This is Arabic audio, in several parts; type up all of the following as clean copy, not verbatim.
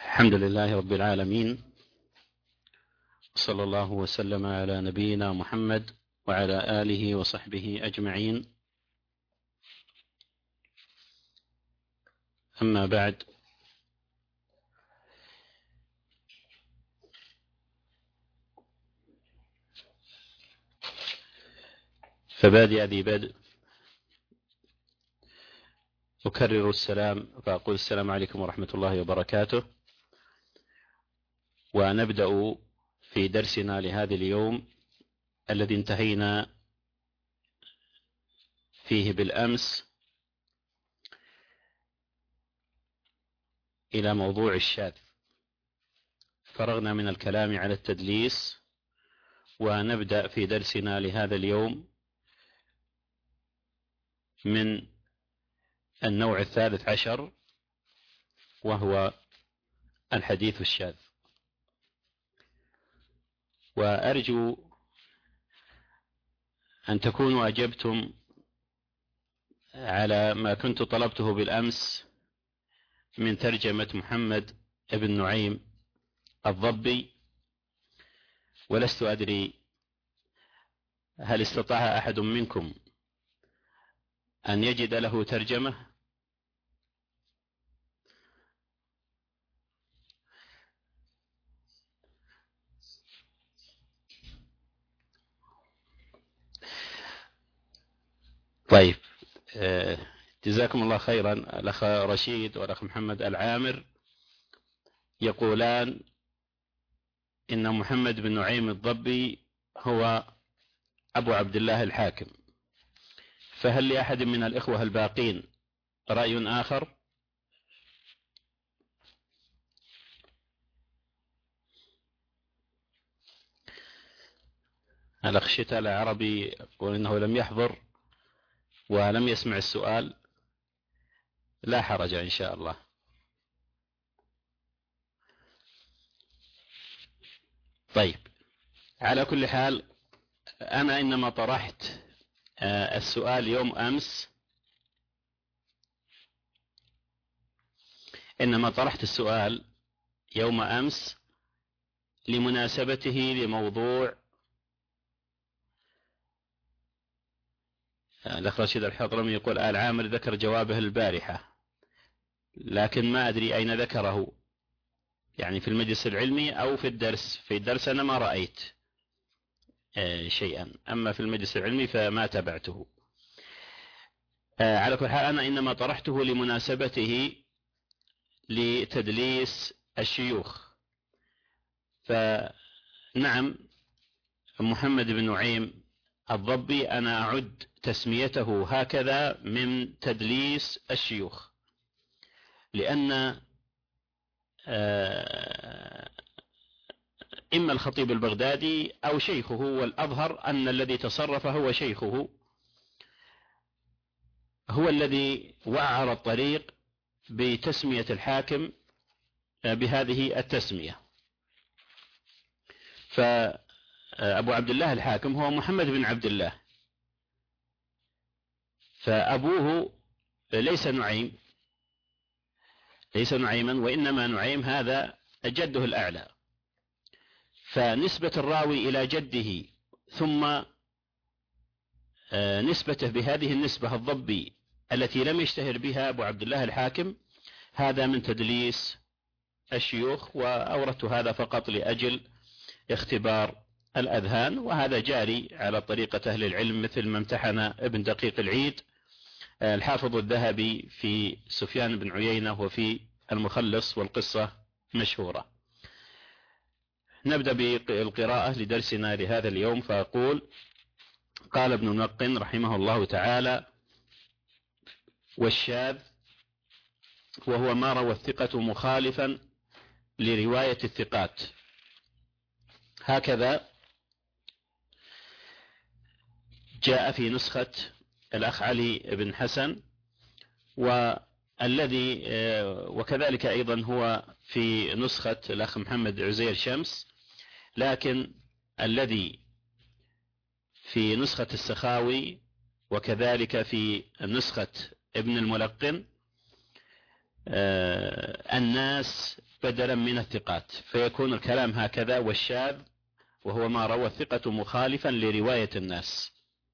الحمد لله رب العالمين، صلى الله وسلم على نبينا محمد وعلى آله وصحبه أجمعين. أما بعد، فبادئ ذي بدء أكرر السلام فأقول السلام عليكم ورحمة الله وبركاته. ونبدأ في درسنا لهذا اليوم الذي انتهينا فيه بالأمس إلى موضوع الشاذ. فرغنا من الكلام على التدليس، ونبدأ في درسنا لهذا اليوم من النوع 13، وهو الحديث الشاذ. وأرجو أن تكونوا أجبتم على ما كنت طلبته بالأمس من ترجمة محمد بن نعيم الضبي، ولست أدري هل استطاع أحد منكم أن يجد له ترجمة؟ طيب، جزاكم الله خيرا. الأخ رشيد والأخ محمد العامر يقولان إن محمد بن نعيم الضبي هو أبو عبد الله الحاكم، فهل لأحد من الإخوة الباقين رأي آخر؟ الأخ شتاء العربي يقول إنه لم يحضر ولم يسمع السؤال. لا حرج إن شاء الله. طيب، على كل حال، أنا إنما طرحت السؤال يوم أمس، لمناسبته لموضوع الأخ رشيد الحضرمي يقول آل عامر ذكر جوابه البارحة، لكن ما أدري أين ذكره، يعني في المجلس العلمي أو في الدرس. في الدرس أنا ما رأيت شيئا، أما في المجلس العلمي فما تبعته. على كل حال، أنا إنما طرحته لمناسبته لتدليس الشيوخ. فنعم، محمد بن نعيم الضبي أنا أعد تسميته هكذا من تدليس الشيوخ، لأن إما الخطيب البغدادي أو شيخه، والأظهر أن الذي تصرف هو شيخه، هو الذي وعر الطريق بتسمية الحاكم بهذه التسمية. فأبو عبد الله الحاكم هو محمد بن عبد الله، فأبوه ليس نعيما، وإنما نعيم هذا جده الأعلى. فنسبة الراوي إلى جده ثم نسبته بهذه النسبة الضبي التي لم يشتهر بها أبو عبد الله الحاكم، هذا من تدليس الشيوخ. وأوردت هذا فقط لأجل اختبار الأذهان، وهذا جاري على طريقة أهل العلم، مثل ما امتحن ابن دقيق العيد الحافظ الذهبي في سفيان بن عيينة وفي المخلص، والقصة مشهورة. نبدأ بالقراءة لدرسنا لهذا اليوم. فأقول: قال ابن الملقن رحمه الله تعالى: والشاذ وهو ما روى الثقة مخالفا لرواية الثقات. هكذا جاء في نسخة الأخ علي بن حسن، وكذلك أيضا هو في نسخة الأخ محمد عزير شمس، لكن الذي في نسخة السخاوي وكذلك في نسخة ابن الملقن الناس بدلا من الثقات، فيكون الكلام هكذا. والشاذ وهو ما روى الثقة مخالفا لرواية الناس،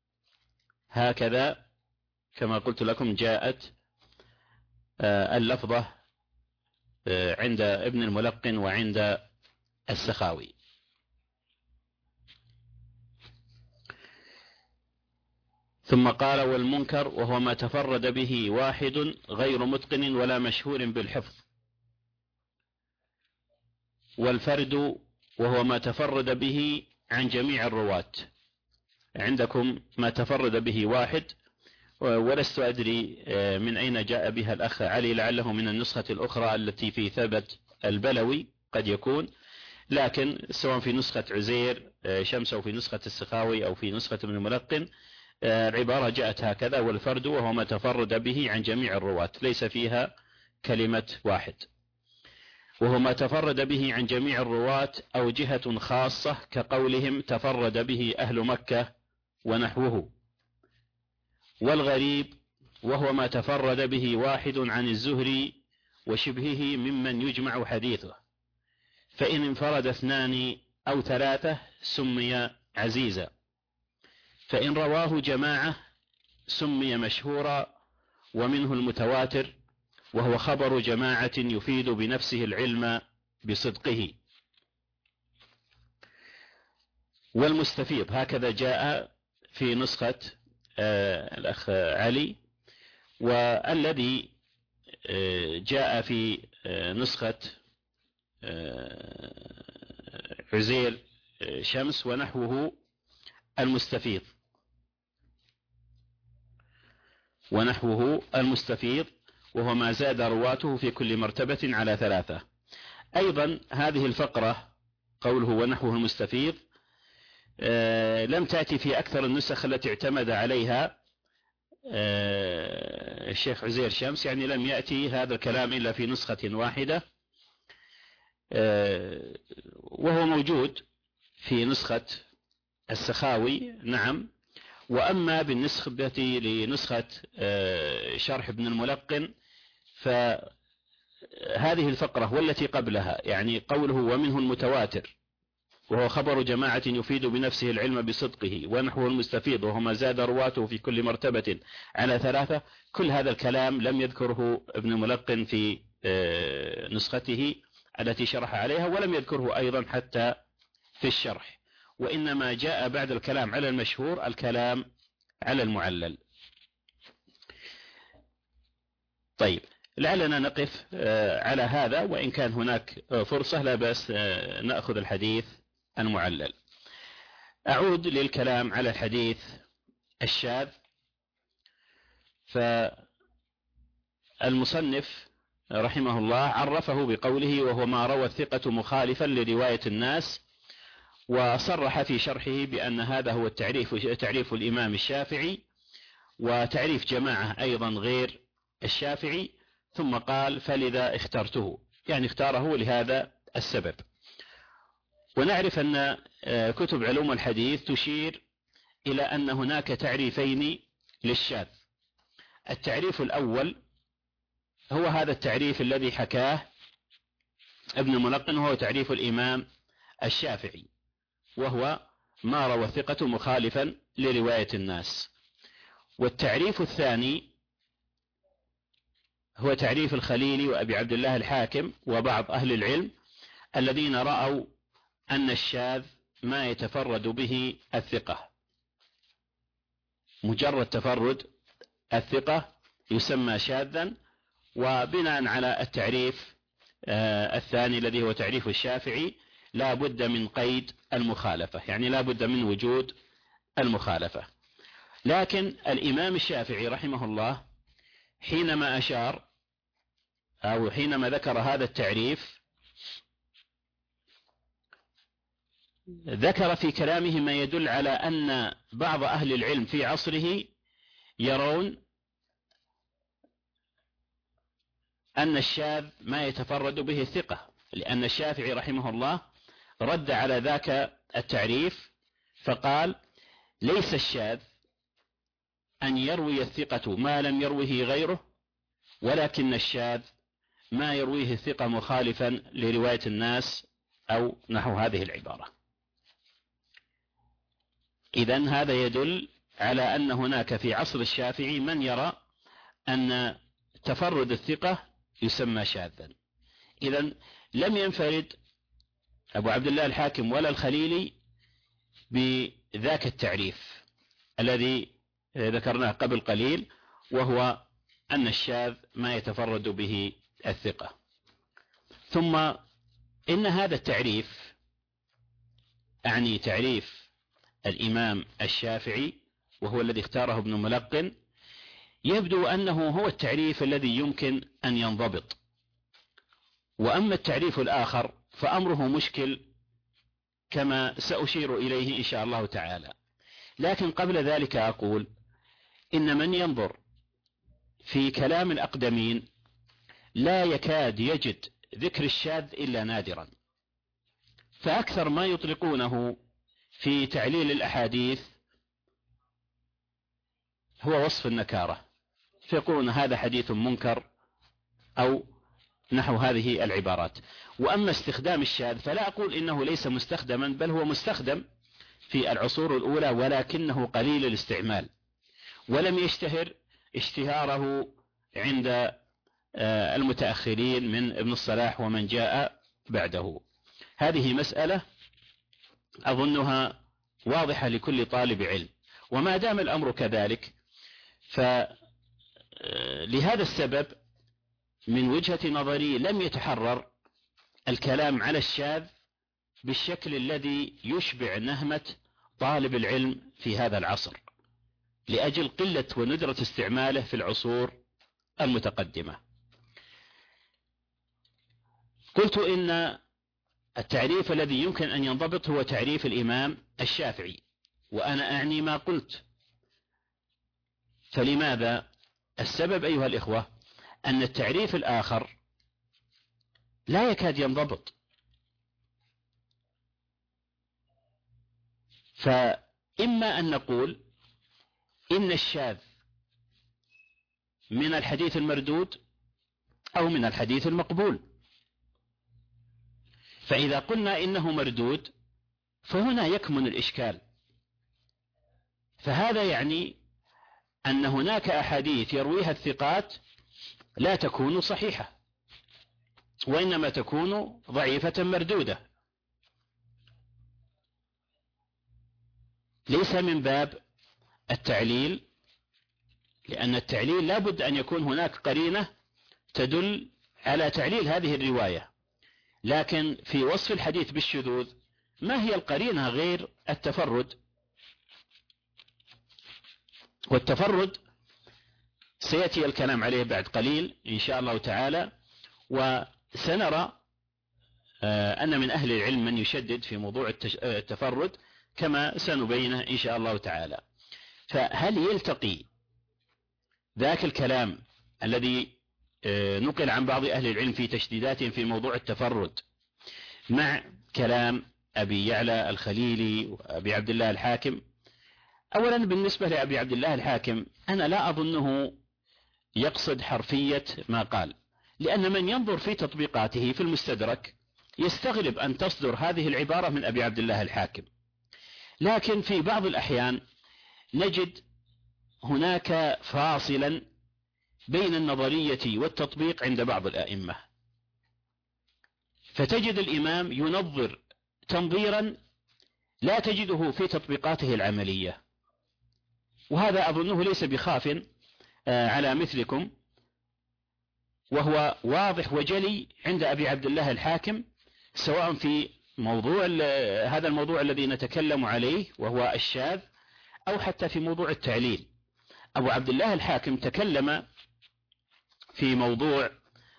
هكذا كما قلت لكم جاءت اللفظة عند ابن الملقن وعند السخاوي. ثم قال: والمنكر وهو ما تفرد به واحد غير متقن ولا مشهور بالحفظ. والفرد وهو ما تفرد به عن جميع الرواة. عندكم ما تفرد به واحد، ولست أدري من أين جاء بها الأخ علي، لعله من النسخة الأخرى التي في ثبت البلوي قد يكون، لكن سواء في نسخة عزير شمس أو في نسخة السخاوي أو في نسخة ابن الملقن العبارة جاءت هكذا: والفرد وهو ما تفرد به عن جميع الرواة، ليس فيها كلمة واحد. وهو ما تفرد به عن جميع الرواة أو جهة خاصة، كقولهم تفرد به أهل مكة ونحوه. والغريب وهو ما تفرد به واحد عن الزهري وشبهه ممن يجمع حديثه، فإن انفرد اثنان أو ثلاثة سمي عزيزا، فإن رواه جماعة سمي مشهورا. ومنه المتواتر وهو خبر جماعة يفيد بنفسه العلم بصدقه. والمستفيض هكذا جاء في نسخة الأخ علي، والذي جاء في نسخة عزير شمس ونحوه المستفيض، وهو ما زاد رواته في كل مرتبة على ثلاثة. أيضا هذه الفقرة قوله ونحوه المستفيض لم تأتي في أكثر النسخ التي اعتمد عليها الشيخ عزير شمس، يعني لم يأتي هذا الكلام إلا في نسخة واحدة، وهو موجود في نسخة السخاوي. نعم. وأما بالنسبة لنسخة شرح ابن الملقن فهذه الفقرة والتي قبلها، يعني قوله ومنه المتواتر وهو خبر جماعة يفيد بنفسه العلم بصدقه، ونحوه المستفيض وهو ما زاد رواته في كل مرتبة على ثلاثة، كل هذا الكلام لم يذكره ابن الملقن في نسخته التي شرح عليها، ولم يذكره أيضا حتى في الشرح، وإنما جاء بعد الكلام على المشهور الكلام على المعلل. طيب، لعلنا نقف على هذا، وإن كان هناك فرصة لا بأس نأخذ الحديث المعلل. أعود للكلام على الحديث الشاذ. فالمصنف رحمه الله عرفه بقوله وهو ما روى الثقة مخالفا لرواية الناس، وصرح في شرحه بأن هذا هو تعريف الإمام الشافعي، وتعريف جماعة أيضا غير الشافعي. ثم قال فلذا اخترته، يعني اختاره لهذا السبب. ونعرف أن كتب علوم الحديث تشير إلى أن هناك تعريفين للشاذ. التعريف الأول هو هذا التعريف الذي حكاه ابن الملقن، وهو تعريف الإمام الشافعي، وهو ما روى الثقة مخالفا لرواية الناس. والتعريف الثاني هو تعريف الخليلي وأبي عبد الله الحاكم وبعض أهل العلم الذين رأوا أن الشاذ ما يتفرد به الثقة، مجرد تفرد الثقة يسمى شاذا. وبناء على التعريف الثاني الذي هو تعريف الشافعي لا بد من قيد المخالفة، يعني لا بد من وجود المخالفة. لكن الإمام الشافعي رحمه الله حينما أشار أو حينما ذكر هذا التعريف ذكر في كلامه ما يدل على أن بعض أهل العلم في عصره يرون أن الشاذ ما يتفرد به الثقة، لأن الشافعي رحمه الله رد على ذاك التعريف فقال ليس الشاذ أن يروي الثقة ما لم يروه غيره، ولكن الشاذ ما يرويه الثقة مخالفا لرواية الناس أو نحو هذه العبارة. إذن هذا يدل على أن هناك في عصر الشافعي من يرى أن تفرد الثقة يسمى شاذا. إذن لم ينفرد أبو عبد الله الحاكم ولا الخليلي بذاك التعريف الذي ذكرناه قبل قليل، وهو أن الشاذ ما يتفرد به الثقة. ثم إن هذا التعريف، أعني تعريف الإمام الشافعي وهو الذي اختاره ابن ملقن، يبدو أنه هو التعريف الذي يمكن أن ينضبط. وأما التعريف الآخر فأمره مشكل كما سأشير إليه إن شاء الله تعالى. لكن قبل ذلك أقول إن من ينظر في كلام الأقدمين لا يكاد يجد ذكر الشاذ إلا نادرا، فأكثر ما يطلقونه في تعليل الأحاديث هو وصف النكارة، فيقولون هذا حديث منكر أو نحو هذه العبارات. وأما استخدام الشاذ فلا أقول إنه ليس مستخدما، بل هو مستخدم في العصور الأولى ولكنه قليل الاستعمال، ولم يشتهر اشتهاره عند المتأخرين من ابن الصلاح ومن جاء بعده. هذه مسألة أظنها واضحة لكل طالب علم. وما دام الأمر كذلك فلهذا السبب من وجهة نظري لم يتحرر الكلام على الشاذ بالشكل الذي يشبع نهمة طالب العلم في هذا العصر، لأجل قلة وندرة استعماله في العصور المتقدمة. قلت إن التعريف الذي يمكن أن ينضبط هو تعريف الإمام الشافعي، وأنا أعني ما قلت. فلماذا؟ السبب أيها الإخوة أن التعريف الآخر لا يكاد ينضبط. فإما أن نقول إن الشاذ من الحديث المردود أو من الحديث المقبول. فإذا قلنا إنه مردود فهنا يكمن الإشكال. فهذا يعني أن هناك أحاديث يرويها الثقات لا تكون صحيحة، وإنما تكون ضعيفة مردودة. ليس من باب التعليل، لأن التعليل لا بد أن يكون هناك قرينة تدل على تعليل هذه الرواية. لكن في وصف الحديث بالشذوذ ما هي القرينة غير التفرد؟ والتفرد سيأتي الكلام عليه بعد قليل إن شاء الله تعالى، وسنرى أن من أهل العلم من يشدد في موضوع التفرد كما سنبينه إن شاء الله تعالى. فهل يلتقي ذاك الكلام الذي نقل عن بعض أهل العلم في تشديداتهم في موضوع التفرد مع كلام أبي يعلى الخليلي وأبي عبد الله الحاكم؟ أولا بالنسبة لأبي عبد الله الحاكم أنا لا أظنه يقصد حرفية ما قال، لأن من ينظر في تطبيقاته في المستدرك يستغرب أن تصدر هذه العبارة من أبي عبد الله الحاكم. لكن في بعض الأحيان نجد هناك فاصلا بين النظرية والتطبيق عند بعض الأئمة، فتجد الإمام ينظر تنظيرا لا تجده في تطبيقاته العملية، وهذا أظنه ليس بخاف على مثلكم، وهو واضح وجلي عند أبي عبد الله الحاكم، سواء في موضوع هذا الموضوع الذي نتكلم عليه وهو الشاذ، أو حتى في موضوع التعليل. أبو عبد الله الحاكم تكلم في موضوع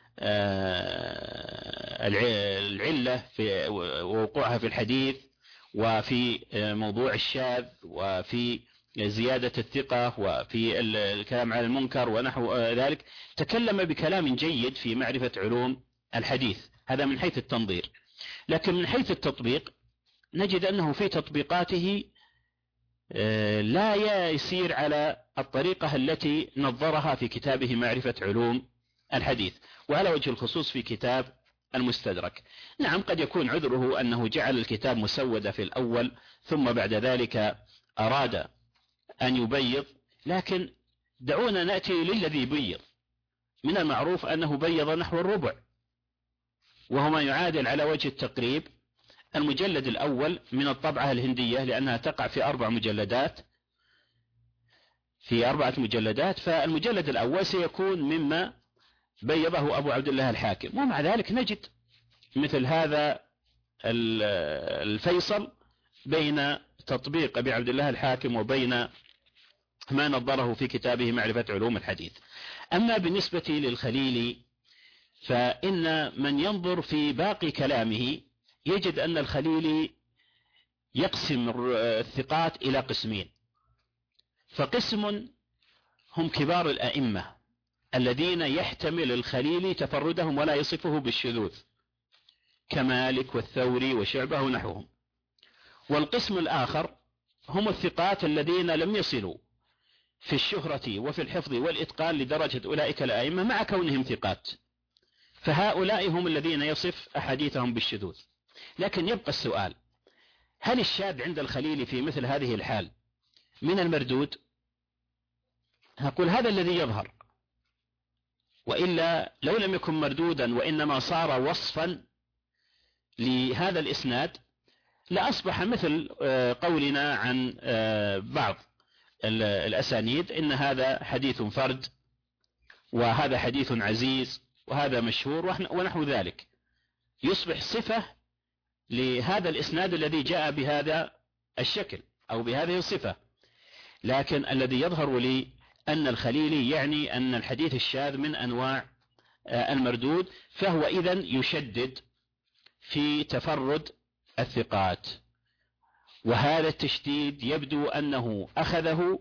العلة في ووقوعها في الحديث، وفي موضوع الشاذ، وفي زيادة الثقة، وفي الكلام على المنكر ونحو ذلك. تكلم بكلام جيد في معرفة علوم الحديث، هذا من حيث التنظير. لكن من حيث التطبيق نجد أنه في تطبيقاته لا يسير على الطريقة التي نظرها في كتابه معرفة علوم الحديث، وعلى وجه الخصوص في كتاب المستدرك. نعم قد يكون عذره أنه جعل الكتاب مسودة في الأول ثم بعد ذلك أراد أن يبيض، لكن دعونا نأتي للذي بيض. من المعروف أنه بيض نحو الربع، وهو ما يعادل على وجه التقريب المجلد الأول من الطبعة الهندية، لأنها تقع في 4 مجلدات، في 4 مجلدات، فالمجلد الأول سيكون مما بيضه أبو عبد الله الحاكم. ومع ذلك نجد مثل هذا الفيصل بين تطبيق أبي عبد الله الحاكم وبين ما نظره في كتابه معرفة علوم الحديث. أما بالنسبة للخليلي فإن من ينظر في باقي كلامه يجد أن الخليلي يقسم الثقات إلى قسمين. فقسم هم كبار الأئمة الذين يحتمل الخليلي تفردهم ولا يصفه بالشذوذ، كمالك والثوري وشعبة ونحوهم. والقسم الآخر هم الثقات الذين لم يصلوا في الشهرة وفي الحفظ والإتقان لدرجة أولئك الأئمة مع كونهم ثقات، فهؤلاء هم الذين يصف أحاديثهم بالشذوذ. لكن يبقى السؤال: هل الشاذ عند الخليلي في مثل هذه الحال من المردود؟ أقول هذا الذي يظهر، وإلا لو لم يكن مردودا وإنما صار وصفا لهذا الإسناد لأصبح مثل قولنا عن بعض الأسانيد إن هذا حديث فرد، وهذا حديث عزيز، وهذا مشهور ونحو ذلك، يصبح صفة لهذا الإسناد الذي جاء بهذا الشكل أو بهذه الصفة. لكن الذي يظهر لي أن الخليلي يعني أن الحديث الشاذ من أنواع المردود، فهو إذن يشدد في تفرد الثقات، وهذا التشديد يبدو أنه أخذه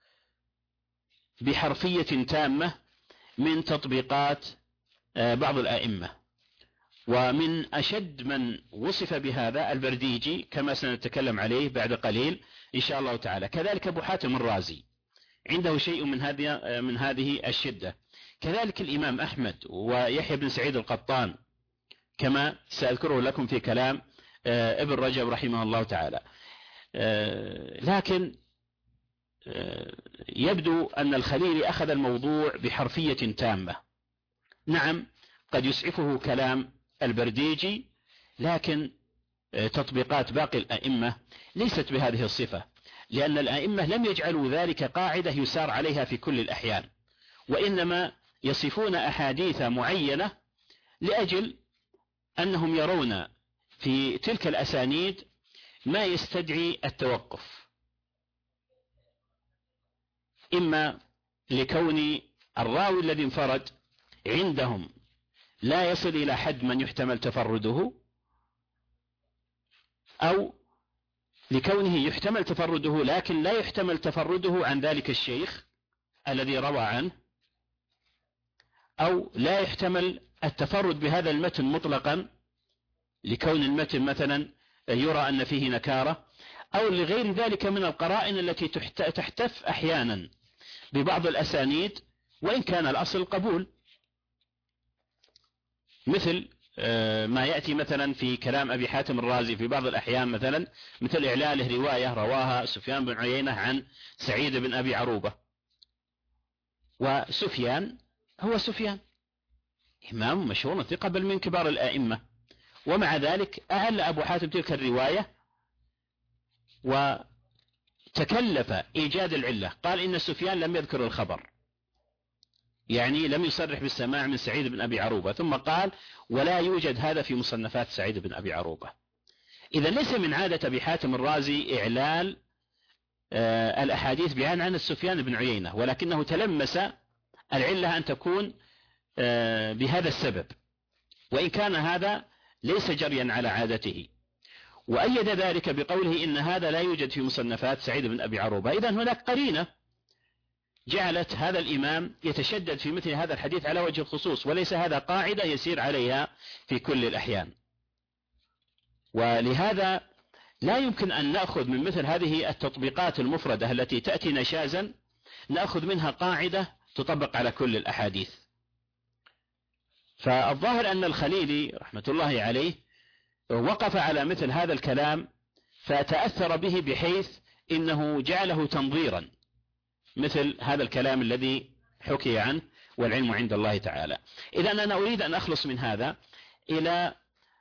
بحرفية تامة من تطبيقات بعض الأئمة. ومن أشد من وصف بهذا البرديجي كما سنتكلم عليه بعد قليل إن شاء الله تعالى. كذلك أبو حاتم الرازي عنده شيء من هذه الشدة. كذلك الإمام أحمد ويحيى بن سعيد القطان كما سأذكره لكم في كلام ابن رجب رحمه الله تعالى. لكن يبدو أن الخليلي أخذ الموضوع بحرفية تامة. نعم قد يسعفه كلام البرديجي، لكن تطبيقات باقي الأئمة ليست بهذه الصفة، لأن الأئمة لم يجعلوا ذلك قاعدة يسار عليها في كل الأحيان، وإنما يصفون أحاديث معينة لأجل أنهم يرون في تلك الأسانيد ما يستدعي التوقف، إما لكون الراوي الذي انفرد عندهم لا يصل إلى حد من يحتمل تفرده، أو لكونه يحتمل تفرده لكن لا يحتمل تفرده عن ذلك الشيخ الذي روى عنه، أو لا يحتمل التفرد بهذا المتن مطلقا لكون المتن مثلا يرى أن فيه نكارة، أو لغير ذلك من القرائن التي تحتف أحيانا ببعض الأسانيد وإن كان الأصل قبول، مثل ما يأتي مثلا في كلام أبي حاتم الرازي في بعض الأحيان، مثلا مثل إعلاله رواية رواها سفيان بن عيينة عن سعيد بن أبي عروبة، وسفيان هو سفيان إمام مشهور ثقة بل من كبار الآئمة، ومع ذلك أعل أبو حاتم تلك الرواية وتكلف إيجاد العلة، قال إن سفيان لم يذكر الخبر، يعني لم يصرح بالسماع من سعيد بن أبي عروبة، ثم قال ولا يوجد هذا في مصنفات سعيد بن أبي عروبة. إذا ليس من عادة أبي حاتم الرازي إعلال الأحاديث بعن عن سفيان بن عيينة، ولكنه تلمس العلة أن تكون بهذا السبب، وإن كان هذا ليس جريا على عادته، وأيد ذلك بقوله إن هذا لا يوجد في مصنفات سعيد بن أبي عروبة. إذن هناك قرينة جعلت هذا الإمام يتشدد في مثل هذا الحديث على وجه الخصوص، وليس هذا قاعدة يسير عليها في كل الأحيان. ولهذا لا يمكن أن نأخذ من مثل هذه التطبيقات المفردة التي تأتي نشازا نأخذ منها قاعدة تطبق على كل الأحاديث، فالظاهر أن الخليلي رحمة الله عليه وقف على مثل هذا الكلام فتأثر به بحيث إنه جعله تنظيرا مثل هذا الكلام الذي حكي عنه والعلم عند الله تعالى. إذا أنا أريد أن أخلص من هذا إلى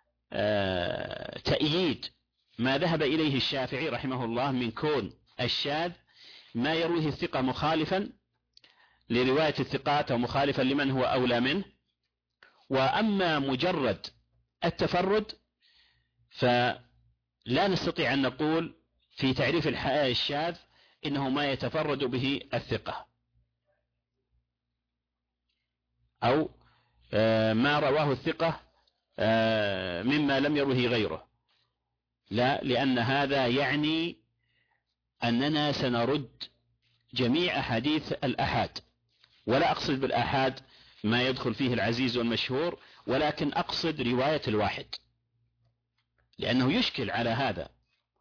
تأييد ما ذهب إليه الشافعي رحمه الله من كون الشاذ ما يرويه الثقة مخالفا لرواية الثقات أو مخالفا لمن هو أولى منه. وأما مجرد التفرد فلا نستطيع أن نقول في تعريف الشاذ إنه ما يتفرد به الثقة أو ما رواه الثقة مما لم يروه غيره، لا، لأن هذا يعني أننا سنرد جميع أحاديث الأحاد، ولا أقصد بالأحاد ما يدخل فيه العزيز والمشهور، ولكن أقصد رواية الواحد، لأنه يشكل على هذا.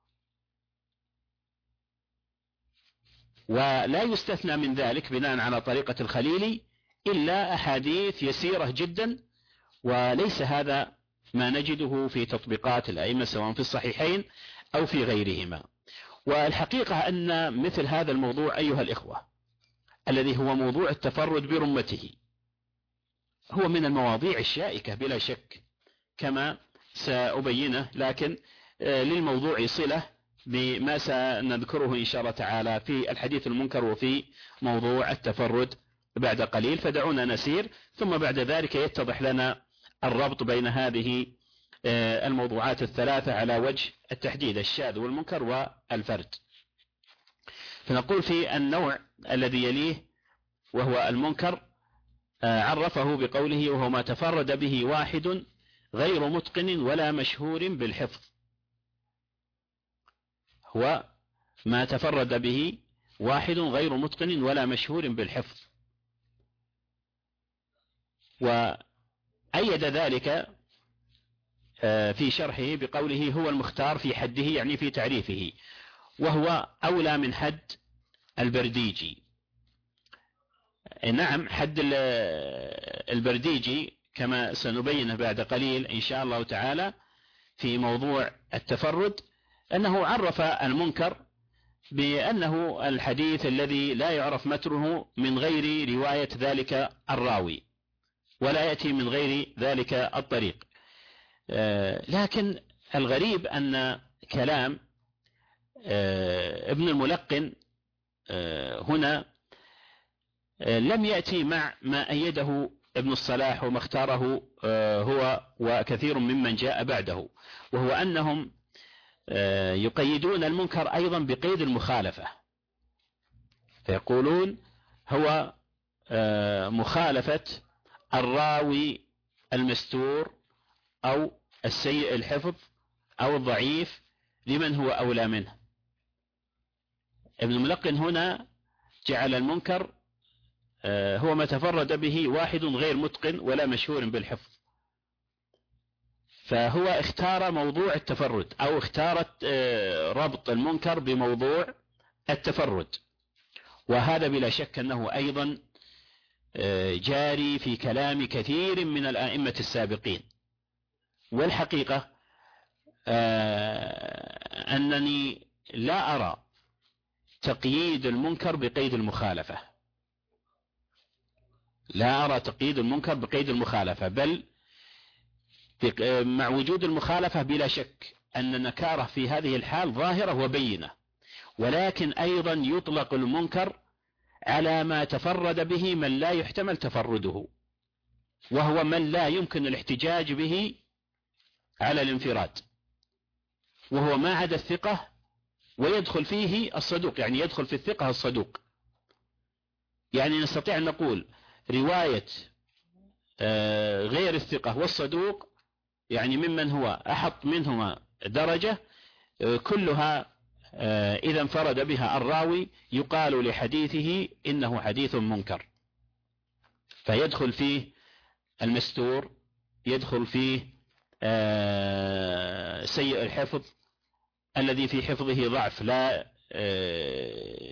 ولا يستثنى من ذلك بناء على طريقة الخليلي إلا أحاديث يسيرة جدا، وليس هذا ما نجده في تطبيقات الأئمة سواء في الصحيحين أو في غيرهما. والحقيقة أن مثل هذا الموضوع أيها الإخوة الذي هو موضوع التفرد برمته هو من المواضيع الشائكة بلا شك كما سأبينه، لكن للموضوع صلة بما سنذكره إن شاء الله تعالى في الحديث المنكر وفي موضوع التفرد بعد قليل. فدعونا نسير ثم بعد ذلك يتضح لنا الربط بين هذه الموضوعات الثلاثة على وجه التحديد: الشاذ والمنكر والفرد. فنقول في النوع الذي يليه وهو المنكر عرفه بقوله: وهو ما تفرد به واحد غير متقن ولا مشهور بالحفظ. هو ما تفرد به واحد غير متقن ولا مشهور بالحفظ. وأيد ذلك في شرحه بقوله: هو المختار في حده، يعني في تعريفه، وهو أولى من حد البرديجي. نعم، حد البرديجي كما سنبينه بعد قليل إن شاء الله تعالى في موضوع التفرد، أنه عرف المنكر بأنه الحديث الذي لا يعرف متنه من غير رواية ذلك الراوي ولا يأتي من غير ذلك الطريق. لكن الغريب أن كلام ابن الملقن هنا لم يأتي مع ما أيده ابن الصلاح وما اختاره هو وكثير ممن جاء بعده، وهو أنهم يقيدون المنكر أيضا بقيد المخالفة، فيقولون هو مخالفة الراوي المستور أو السيء الحفظ أو الضعيف لمن هو أولى منه. ابن الملقن هنا جعل المنكر هو ما تفرد به واحد غير متقن ولا مشهور بالحفظ، فهو اختار موضوع التفرد أو اختارت ربط المنكر بموضوع التفرد. وهذا بلا شك أنه أيضا جاري في كلام كثير من الآئمة السابقين. والحقيقة أنني لا أرى تقييد المنكر بقيد المخالفة، لا أرى تقييد المنكر بقيد المخالفة، بل مع وجود المخالفة بلا شك أن النكارة في هذه الحال ظاهرة وبينة، ولكن أيضا يطلق المنكر على ما تفرد به من لا يحتمل تفرده، وهو من لا يمكن الاحتجاج به على الانفراد، وهو ما عدا الثقة، ويدخل فيه الصدوق، يعني يدخل في الثقة الصدوق. يعني نستطيع أن نقول رواية غير الثقة والصدوق، يعني ممن هو أحط منهما درجة، كلها إذا انفرد بها الراوي يقال لحديثه إنه حديث منكر، فيدخل فيه المستور، يدخل فيه سيء الحفظ الذي في حفظه ضعف لا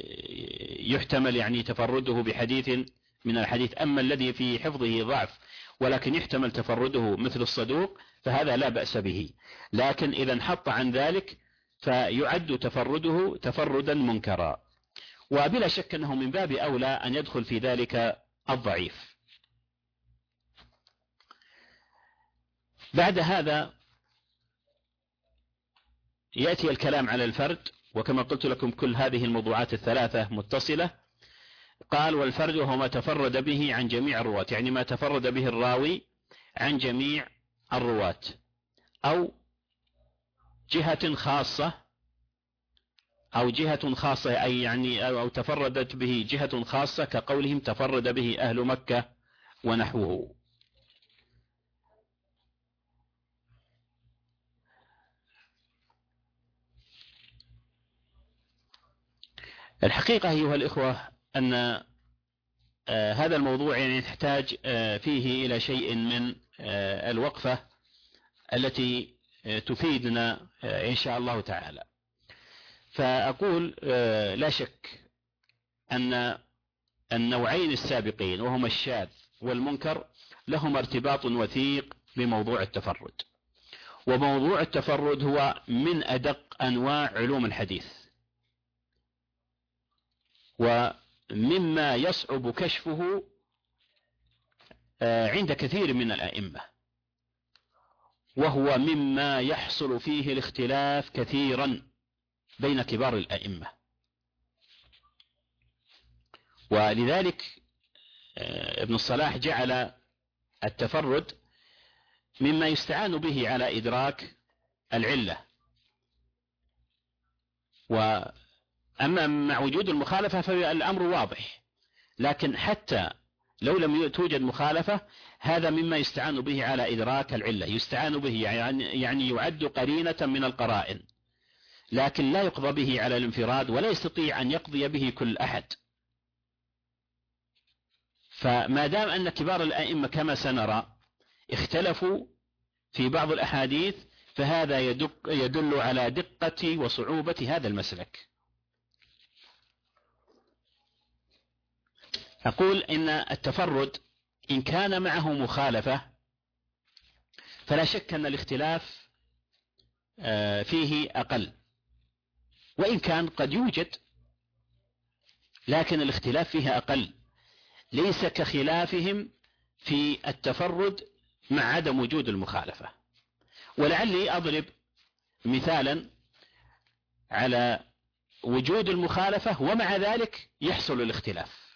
يحتمل يعني تفرده بحديث من الحديث، أما الذي في حفظه ضعف ولكن يحتمل تفرده مثل الصدوق فهذا لا بأس به، لكن إذا انحط عن ذلك فيعد تفرده تفردا منكرا، وبلا شك أنه من باب أولى أن يدخل في ذلك الضعيف. بعد هذا يأتي الكلام على الفرد، وكما قلت لكم كل هذه الموضوعات الثلاثة متصلة. قال: والفرد هو ما تفرد به عن جميع الرواة، يعني ما تفرد به الراوي عن جميع الرواة، أو جهة خاصة أي يعني أو تفردت به جهة خاصة، كقولهم تفرد به أهل مكة ونحوه. الحقيقة أيها الإخوة أن هذا الموضوع يعني يحتاج فيه إلى شيء من الوقفة التي تفيدنا إن شاء الله تعالى. فأقول لا شك أن النوعين السابقين وهما الشاذ والمنكر لهما ارتباط وثيق بموضوع التفرد، وموضوع التفرد هو من أدق أنواع علوم الحديث، ومما يصعب كشفه عند كثير من الأئمة، وهو مما يحصل فيه الاختلاف كثيرا بين كبار الأئمة. ولذلك ابن الصلاح جعل التفرد مما يستعان به على إدراك العلة، وأما مع وجود المخالفة فالأمر واضح، لكن حتى لو لم توجد مخالفة هذا مما يستعان به على إدراك العلة، يستعان به يعني يعد قرينة من القرائن، لكن لا يقضى به على الانفراد، ولا يستطيع أن يقضي به كل أحد. فما دام أن كبار الأئمة كما سنرى اختلفوا في بعض الأحاديث، فهذا يدل على دقة وصعوبة هذا المسلك. أقول إن التفرد إن كان معه مخالفة فلا شك أن الاختلاف فيه أقل، وإن كان قد يوجد لكن الاختلاف فيها أقل، ليس كخلافهم في التفرد مع عدم وجود المخالفة. ولعلي أضرب مثالا على وجود المخالفة ومع ذلك يحصل الاختلاف.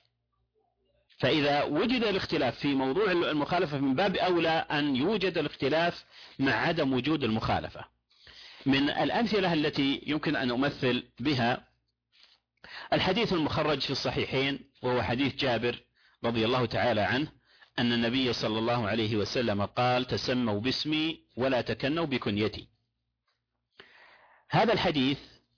فإذا وجد الاختلاف في موضوع المخالفة من باب أولى أن يوجد الاختلاف مع عدم وجود المخالفة. من الأمثلة التي يمكن أن أمثل بها الحديث المخرج في الصحيحين، وهو حديث جابر رضي الله تعالى عنه أن النبي صلى الله عليه وسلم قال: تسموا باسمي ولا تكنوا بكنيتي. هذا الحديث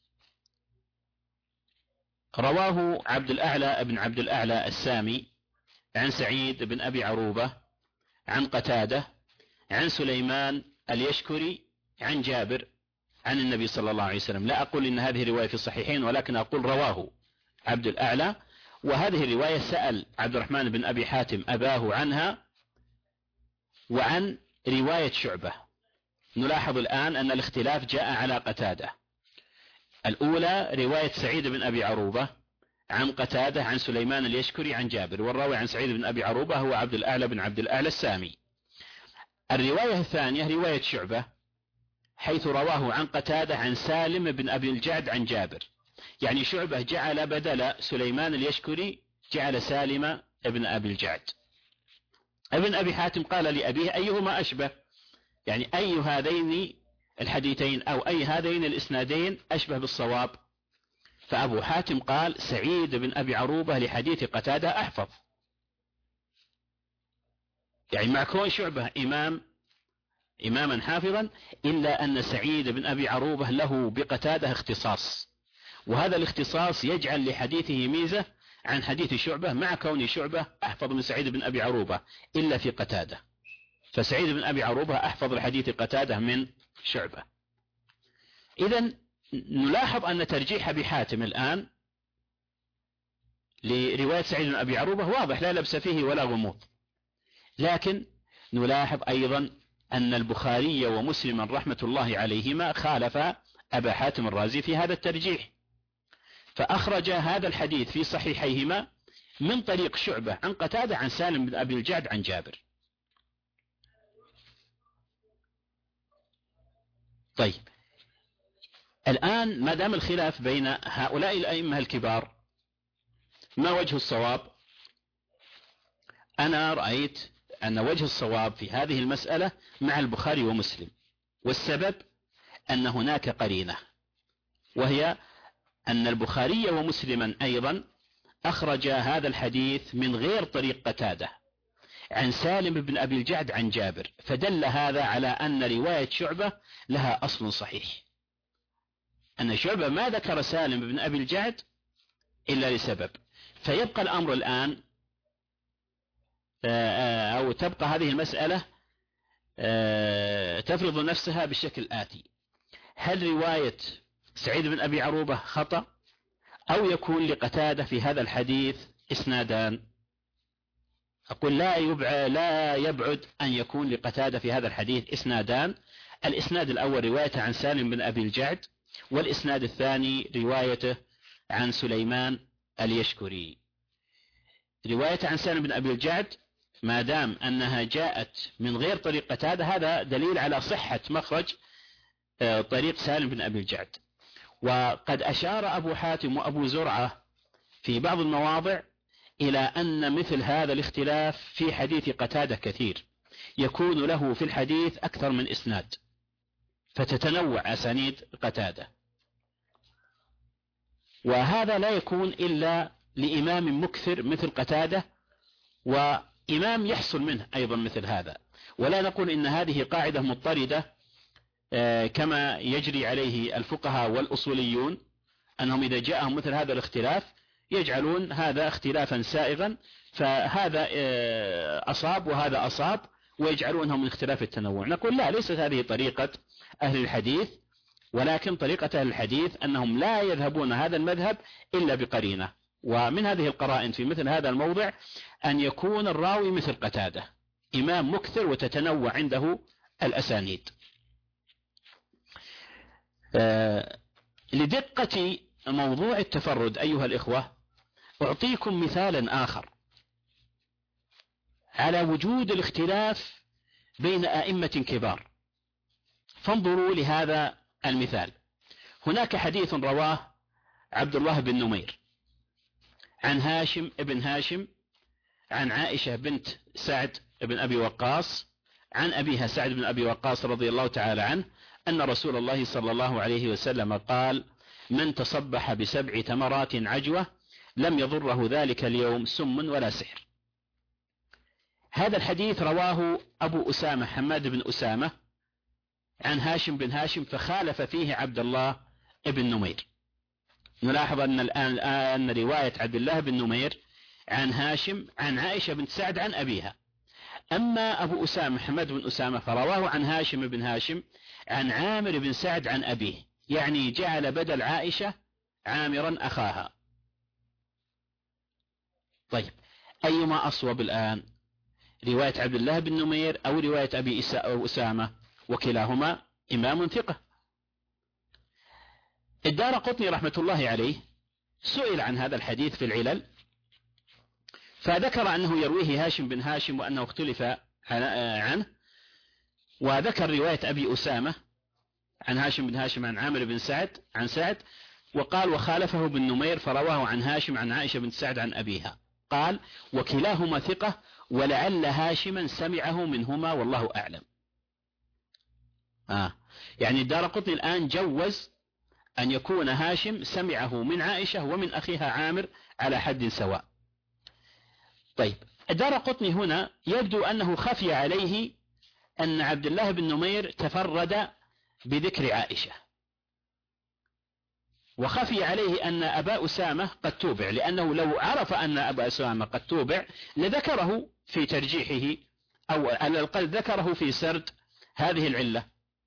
رواه عبد الأعلى بن عبد الأعلى السامي عن سعيد بن أبي عروبة عن قتادة عن سليمان اليشكري عن جابر عن النبي صلى الله عليه وسلم. لا أقول إن هذه رواية في الصحيحين، ولكن أقول رواه عبد الأعلى، وهذه الرواية سأل عبد الرحمن بن أبي حاتم أباه عنها وعن رواية شعبة. نلاحظ الآن أن الاختلاف جاء على قتادة. الأولى رواية سعيد بن أبي عروبة عن قتادة عن سليمان اليشكري عن جابر، والراوي عن سعيد بن أبي عروبة هو عبد الأعلى بن عبد الأعلى السامي. الرواية الثانية رواية شعبة حيث رواه عن قتادة عن سالم بن أبي الجعد عن جابر، يعني شعبة جعل بدل سليمان اليشكري جعل سالم بن أبي الجعد. ابن أبي حاتم قال لأبيه: أيهما أشبه؟ يعني أي هذين الحديثين أو أي هذين الإسنادين أشبه بالصواب؟ فأبو حاتم قال: سعيد بن أبي عروبة لحديث قتادة أحفظ. يعني مع كون شعبة إماما حافظا، إلا أن سعيد بن أبي عروبة له بقتادة اختصاص، وهذا الاختصاص يجعل لحديثه ميزة عن حديث شعبة، مع كون شعبة أحفظ من سعيد بن أبي عروبة إلا في قتادة، فسعيد بن أبي عروبة أحفظ لحديث قتادة من شعبة. إذن نلاحظ أن ترجيح أبي حاتم الآن لرواية سعيد بن أبي عروبة واضح لا لبس فيه ولا غموض، لكن نلاحظ أيضا أن البخاري ومسلم رحمة الله عليهما خالف أبا حاتم الرازي في هذا الترجيح، فأخرج هذا الحديث في صحيحيهما من طريق شعبة عن قتادة عن سالم بن أبي الجعد عن جابر. طيب الآن ما دام الخلاف بين هؤلاء الأئمة الكبار، ما وجه الصواب؟ أنا رأيت أن وجه الصواب في هذه المسألة مع البخاري ومسلم، والسبب أن هناك قرينة، وهي أن البخاري ومسلما أيضا أخرج هذا الحديث من غير طريق قتادة عن سالم بن أبي الجعد عن جابر، فدل هذا على أن رواية شعبة لها أصل صحيح، أن شعبة ما ذكر سالم بن أبي الجعد إلا لسبب. فيبقى الأمر الآن أو تبقى هذه المسألة تفرض نفسها بالشكل الآتي: هل رواية سعيد بن أبي عروبة خطأ، أو يكون لقتادة في هذا الحديث إسنادان؟ أقول لا يبعد أن يكون لقتادة في هذا الحديث إسنادان. الإسناد الأول روايته عن سالم بن أبي الجعد، والإسناد الثاني روايته عن سليمان اليشكري. رواية عن سالم بن أبي الجعد ما دام أنها جاءت من غير طريق قتادة، هذا دليل على صحة مخرج طريق سالم بن أبي الجعد. وقد أشار أبو حاتم وأبو زرعة في بعض المواضع إلى أن مثل هذا الاختلاف في حديث قتادة كثير، يكون له في الحديث أكثر من إسناد، فتتنوع أسانيد قتادة، وهذا لا يكون إلا لإمام مكثر مثل قتادة، وإمام يحصل منه أيضا مثل هذا. ولا نقول إن هذه قاعدة مضطردة كما يجري عليه الفقهاء والأصوليون، أنهم إذا جاءهم مثل هذا الاختلاف يجعلون هذا اختلافا سائغا، فهذا أصاب وهذا أصاب، ويجعلونه من اختلاف التنوع. نقول لا، ليست هذه طريقة أهل الحديث، ولكن طريقة أهل الحديث أنهم لا يذهبون هذا المذهب إلا بقرينة، ومن هذه القرائن في مثل هذا الموضع أن يكون الراوي مثل قتادة، إمام مكثر وتتنوع عنده الأسانيد. لدقة موضوع التفرد أيها الإخوة، أعطيكم مثالا آخر على وجود الاختلاف بين أئمة كبار، فانظروا لهذا المثال. هناك حديث رواه عبد الله بن نمير عن هاشم ابن هاشم عن عائشة بنت سعد بن أبي وقاص عن أبيها سعد بن أبي وقاص رضي الله تعالى عنه أن رسول الله صلى الله عليه وسلم قال: من تصبح ب7 تمرات عجوة لم يضره ذلك اليوم سم ولا سحر. هذا الحديث رواه أبو أسامة حماد بن أسامة عن هاشم بن هاشم، فخالف فيه عبد الله بن نمير. نلاحظ أن الآن أن رواية عبد الله بن نمير عن هاشم عن عائشة بنت سعد عن أبيها، أما أبو أسامة حماد بن أسامة فرواه عن هاشم بن هاشم عن عامر بن سعد عن أبيه، يعني جعل بدل عائشة عامرا أخاها. طيب أيما أصوب الآن، رواية عبد الله بن نمير أو رواية أبي أسامة؟ وكلاهما إمام ثقة. الدارقطني رحمة الله عليه سئل عن هذا الحديث في العلل، فذكر أنه يرويه هاشم بن هاشم وأنه اختلف عنه، وذكر رواية أبي أسامة عن هاشم بن هاشم عن عامر بن سعد عن سعد، وقال وخالفه بن نمير فرواه عن هاشم عن عائشة بن سعد عن أبيها. قال وكلاهما ثقة ولعل هاشما سمعه منهما والله أعلم. يعني الدارقطني الآن جوز أن يكون هاشم سمعه من عائشة ومن أخيها عامر على حد سواء. طيب الدارقطني هنا يبدو أنه خفي عليه أن عبد الله بن نمير تفرد بذكر عائشة، وخفي عليه أن أبا أسامة قد توبع، لأنه لو عرف أن أبا أسامة قد توبع لذكره في ترجيحه، أو على الأقل ذكره في سرد هذه العلة.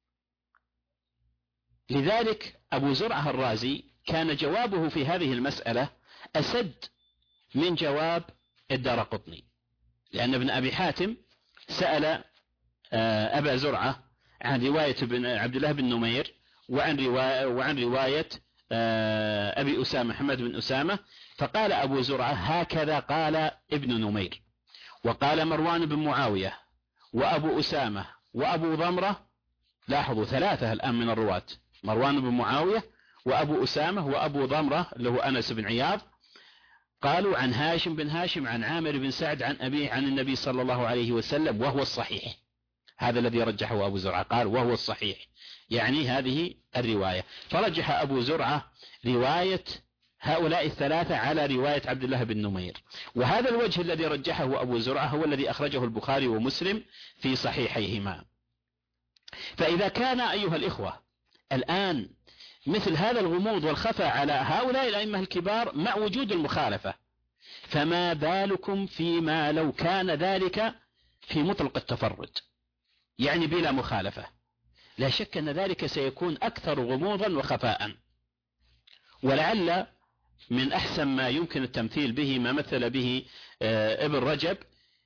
لذلك أبو زرعة الرازي كان جوابه في هذه المسألة أسد من جواب الدارقطني، لأن ابن أبي حاتم سأل أبا زرعة عن رواية عبد الله بن نمير وعن رواية أبي أسامة محمد بن أسامة، فقال أبو زرعة هكذا قال ابن نمير، وقال مروان بن معاوية وأبو أسامة وأبو ضمرة. لاحظوا ثلاثة الآن من الرواة، مروان بن معاوية وأبو أسامة وأبو ضمرة اللي هو أنس بن عياض، قالوا عن هاشم بن هاشم عن عامر بن سعد عن أبيه عن النبي صلى الله عليه وسلم وهو الصحيح. هذا الذي رجحه أبو زرعة، قال وهو الصحيح، يعني هذه الرواية. فرجح أبو زرعة رواية هؤلاء الثلاثة على رواية عبد الله بن نمير، وهذا الوجه الذي رجحه أبو زرعة هو الذي أخرجه البخاري ومسلم في صحيحيهما. فإذا كان أيها الإخوة الآن مثل هذا الغموض والخفاء على هؤلاء الأئمة الكبار مع وجود المخالفة، فما بالكم فيما لو كان ذلك في مطلق التفرد، يعني بلا مخالفة؟ لا شك أن ذلك سيكون أكثر غموضا وخفاء. ولعل من أحسن ما يمكن التمثيل به ما مثل به ابن رجب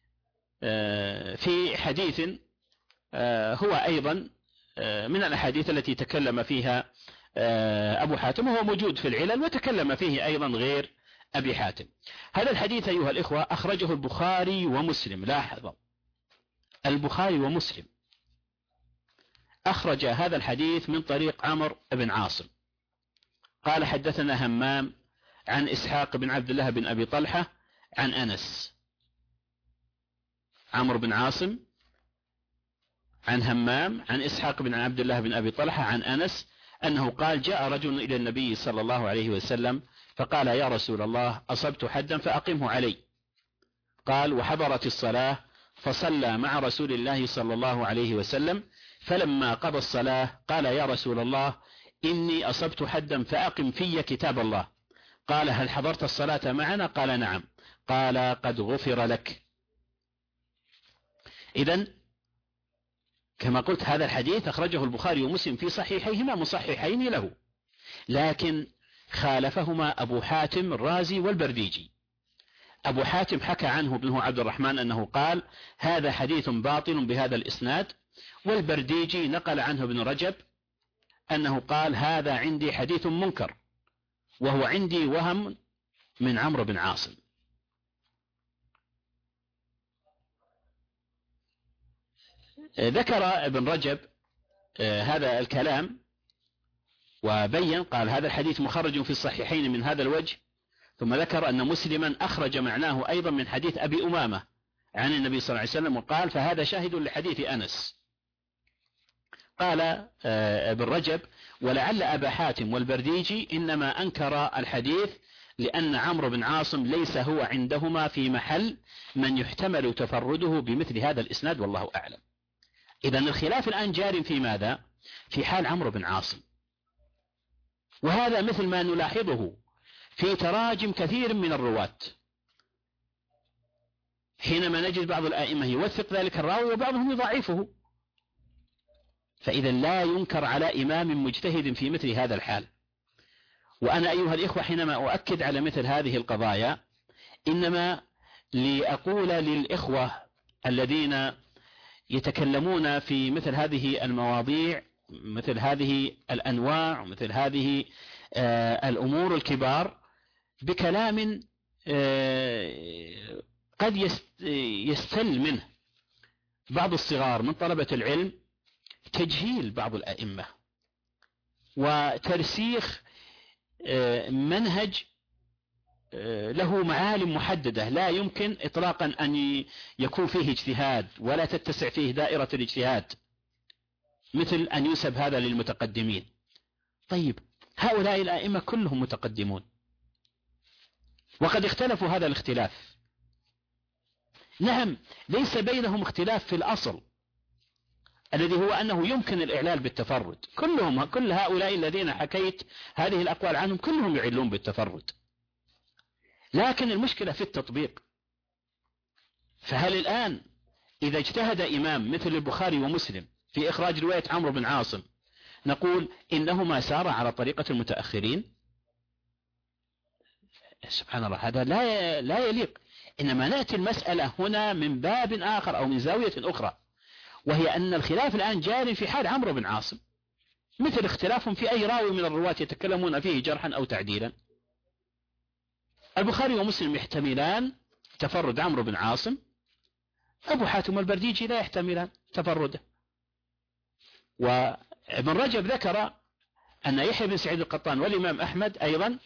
في حديث هو أيضا من الأحاديث التي تكلم فيها أبو حاتم، وهو موجود في العلل وتكلم فيه أيضا غير أبي حاتم. هذا الحديث أيها الإخوة أخرجه البخاري ومسلم. لاحظوا البخاري ومسلم أخرج هذا الحديث من طريق عمرو بن عاصم قال حدثنا همام عن إسحاق بن عبد الله بن أبي طلحة عن أنس. عمرو بن عاصم عن همام عن إسحاق بن عبد الله بن أبي طلحة عن أنس أنه قال جاء رجل إلى النبي صلى الله عليه وسلم فقال يا رسول الله أصبت حدا فأقمه علي. قال وحضرت الصلاة فصلى مع رسول الله صلى الله عليه وسلم، فلما قضى الصلاة قال يا رسول الله إني أصبت حدا فأقم في كتاب الله. قال هل حضرت الصلاة معنا؟ قال نعم. قال قد غفر لك. إذن كما قلت هذا الحديث أخرجه البخاري ومسلم في صحيحيهما مصححين له، لكن خالفهما أبو حاتم الرازي والبرديجي. أبو حاتم حكى عنه ابنه عبد الرحمن أنه قال هذا حديث باطل بهذا الإسناد، والبرديجي نقل عنه ابن رجب أنه قال هذا عندي حديث منكر، وهو عندي وهم من عمرو بن عاصم. ذكر ابن رجب هذا الكلام وبين قال هذا الحديث مخرج في الصحيحين من هذا الوجه، ثم ذكر أن مسلما أخرج معناه أيضا من حديث أبي أمامة عن النبي صلى الله عليه وسلم، وقال فهذا شاهد لحديث أنس. قال ابن رجب ولعل أبا حاتم والبرديجي إنما أنكر الحديث لأن عمرو بن عاصم ليس هو عندهما في محل من يحتمل تفرده بمثل هذا الإسناد، والله أعلم. إذن الخلاف الآن جار في ماذا؟ في حال عمرو بن عاصم، وهذا مثل ما نلاحظه في تراجم كثير من الرواة، حينما نجد بعض الآئمة يوثق ذلك الراوي وبعضهم يضعفه. فإذا لا ينكر على إمام مجتهد في مثل هذا الحال. وأنا أيها الإخوة حينما أؤكد على مثل هذه القضايا إنما لأقول للإخوة الذين يتكلمون في مثل هذه المواضيع، مثل هذه الأنواع، مثل هذه الأمور الكبار، بكلام قد يستل منه بعض الصغار من طلبة العلم تجهيل بعض الأئمة وترسيخ منهج له معالم محددة لا يمكن إطلاقا أن يكون فيه اجتهاد ولا تتسع فيه دائرة الاجتهاد، مثل أن ينسب هذا للمتقدمين. طيب هؤلاء الآئمة كلهم متقدمون، وقد اختلفوا هذا الاختلاف. نعم ليس بينهم اختلاف في الأصل الذي هو أنه يمكن الإعلال بالتفرد، كل هؤلاء الذين حكيت هذه الأقوال عنهم كلهم يعلون بالتفرد، لكن المشكلة في التطبيق. فهل الآن إذا اجتهد إمام مثل البخاري ومسلم في إخراج رواية عمرو بن عاصم نقول إنهما سارا على طريقة المتأخرين؟ سبحان الله، هذا لا يليق. إنما نأتي المسألة هنا من باب آخر أو من زاوية أخرى، وهي أن الخلاف الآن جاري في حال عمرو بن عاصم، مثل اختلافهم في أي راوي من الرواة يتكلمون فيه جرحا أو تعديلا. البخاري ومسلم يحتملان تفرد عمرو بن عاصم، أبو حاتم البرديجي لا يحتملان تفرده. وابن رجب ذكر أن يحيى بن سعيد القطان والإمام أحمد أيضا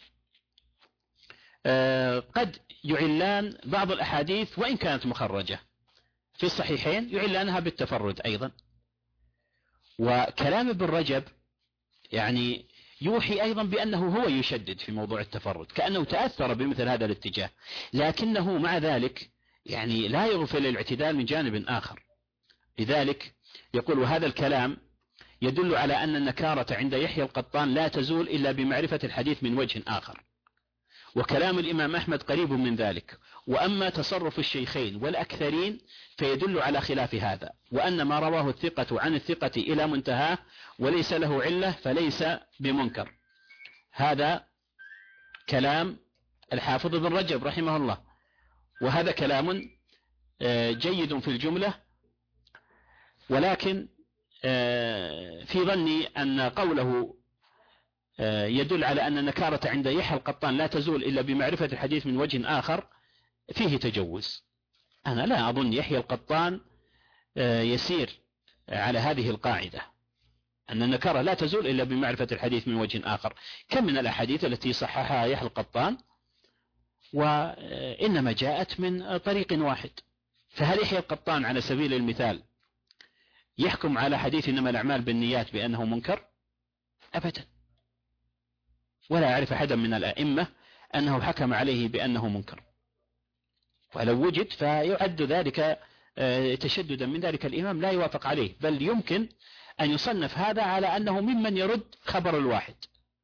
قد يعلان بعض الأحاديث وإن كانت مخرجة في الصحيحين، يعلانها بالتفرد أيضا. وكلام ابن رجب يعني يوحي أيضا بأنه هو يشدد في موضوع التفرد، كأنه تأثر بمثل هذا الاتجاه، لكنه مع ذلك يعني لا يغفل الاعتدال من جانب آخر. لذلك يقول: وهذا الكلام يدل على أن النكارة عند يحيى القطان لا تزول إلا بمعرفة الحديث من وجه آخر، وكلام الإمام أحمد قريب من ذلك. وأما تصرف الشيخين والأكثرين فيدل على خلاف هذا، وأن ما رواه الثقة عن الثقة إلى منتهاه وليس له علة فليس بمنكر. هذا كلام الحافظ ابن رجب رحمه الله، وهذا كلام جيد في الجملة، ولكن في ظني أن قوله يدل على أن النكارة عند يحيى القطان لا تزول إلا بمعرفة الحديث من وجه آخر فيه تجوز. أنا لا أظن يحيى القطان يسير على هذه القاعدة، أن النكارة لا تزول إلا بمعرفة الحديث من وجه آخر. كم من الأحاديث التي صححها يحيى القطان وإنما جاءت من طريق واحد. فهل يحيى القطان على سبيل المثال يحكم على حديث إنما الأعمال بالنيات بأنه منكر؟ أبدا، ولا أعرف أحدا من الأئمة أنه حكم عليه بأنه منكر، ولو وجد فيعد ذلك تشددا من ذلك الإمام لا يوافق عليه، بل يمكن أن يصنف هذا على أنه ممن يرد خبر الواحد.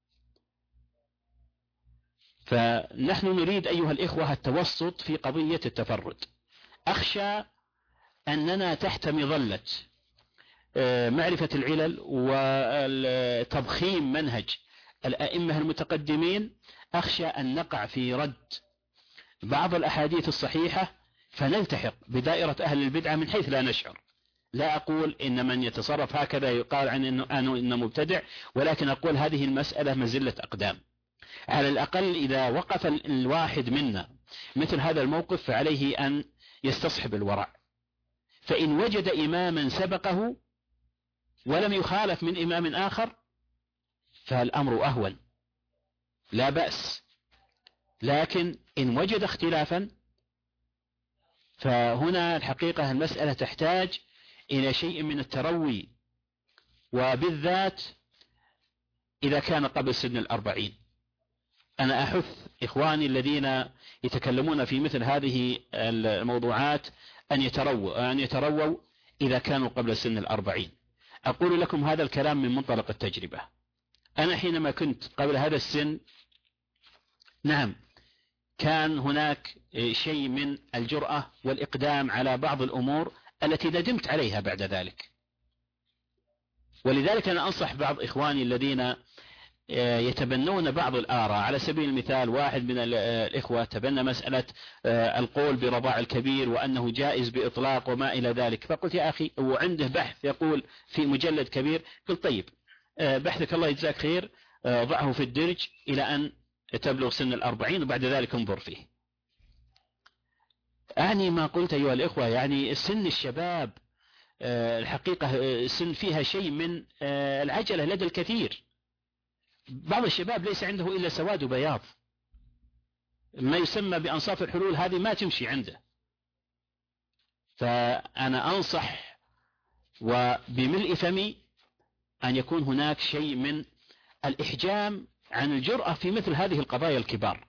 فنحن نريد أيها الإخوة التوسط في قضية التفرد. أخشى أننا تحت مظلة معرفة العلل وتضخيم منهج الأئمة المتقدمين، أخشى أن نقع في رد بعض الأحاديث الصحيحة فنلتحق بدائرة أهل البدعة من حيث لا نشعر. لا أقول إن من يتصرف هكذا يقال عنه إنه مبتدع، ولكن أقول هذه المسألة مزلة أقدام. على الأقل إذا وقف الواحد منا مثل هذا الموقف فعليه أن يستصحب الورع، فإن وجد إماما سبقه ولم يخالف من إمام آخر فالأمر أهون، لا بأس. لكن إن وجد اختلافا فهنا الحقيقة المسألة تحتاج إلى شيء من التروي، وبالذات إذا كان قبل سن 40. أنا أحث إخواني الذين يتكلمون في مثل هذه الموضوعات أن يترووا إذا كانوا قبل سن 40. أقول لكم هذا الكلام من منطلق التجربة. أنا حينما كنت قبل هذا السن، نعم، كان هناك شيء من الجرأة والإقدام على بعض الأمور التي ندمت عليها بعد ذلك. ولذلك أنا أنصح بعض إخواني الذين يتبنون بعض الآراء. على سبيل المثال واحد من الإخوة تبنى مسألة القول برضاع الكبير وأنه جائز بإطلاق وما إلى ذلك، فقلت يا أخي وعنده بحث يقول في مجلد كبير، قلت طيب بحثك الله يجزاك خير ضعه في الدرج إلى أن تبلغ سن 40 وبعد ذلك انظر فيه. أعني ما قلت أيها الإخوة، يعني سن الشباب الحقيقة سن فيها شيء من العجلة لدى الكثير. بعض الشباب ليس عنده إلا سواد وبياض، ما يسمى بأنصاف الحلول هذه ما تمشي عنده. فأنا أنصح وبملء فمي أن يكون هناك شيء من الإحجام عن الجرأة في مثل هذه القضايا الكبار،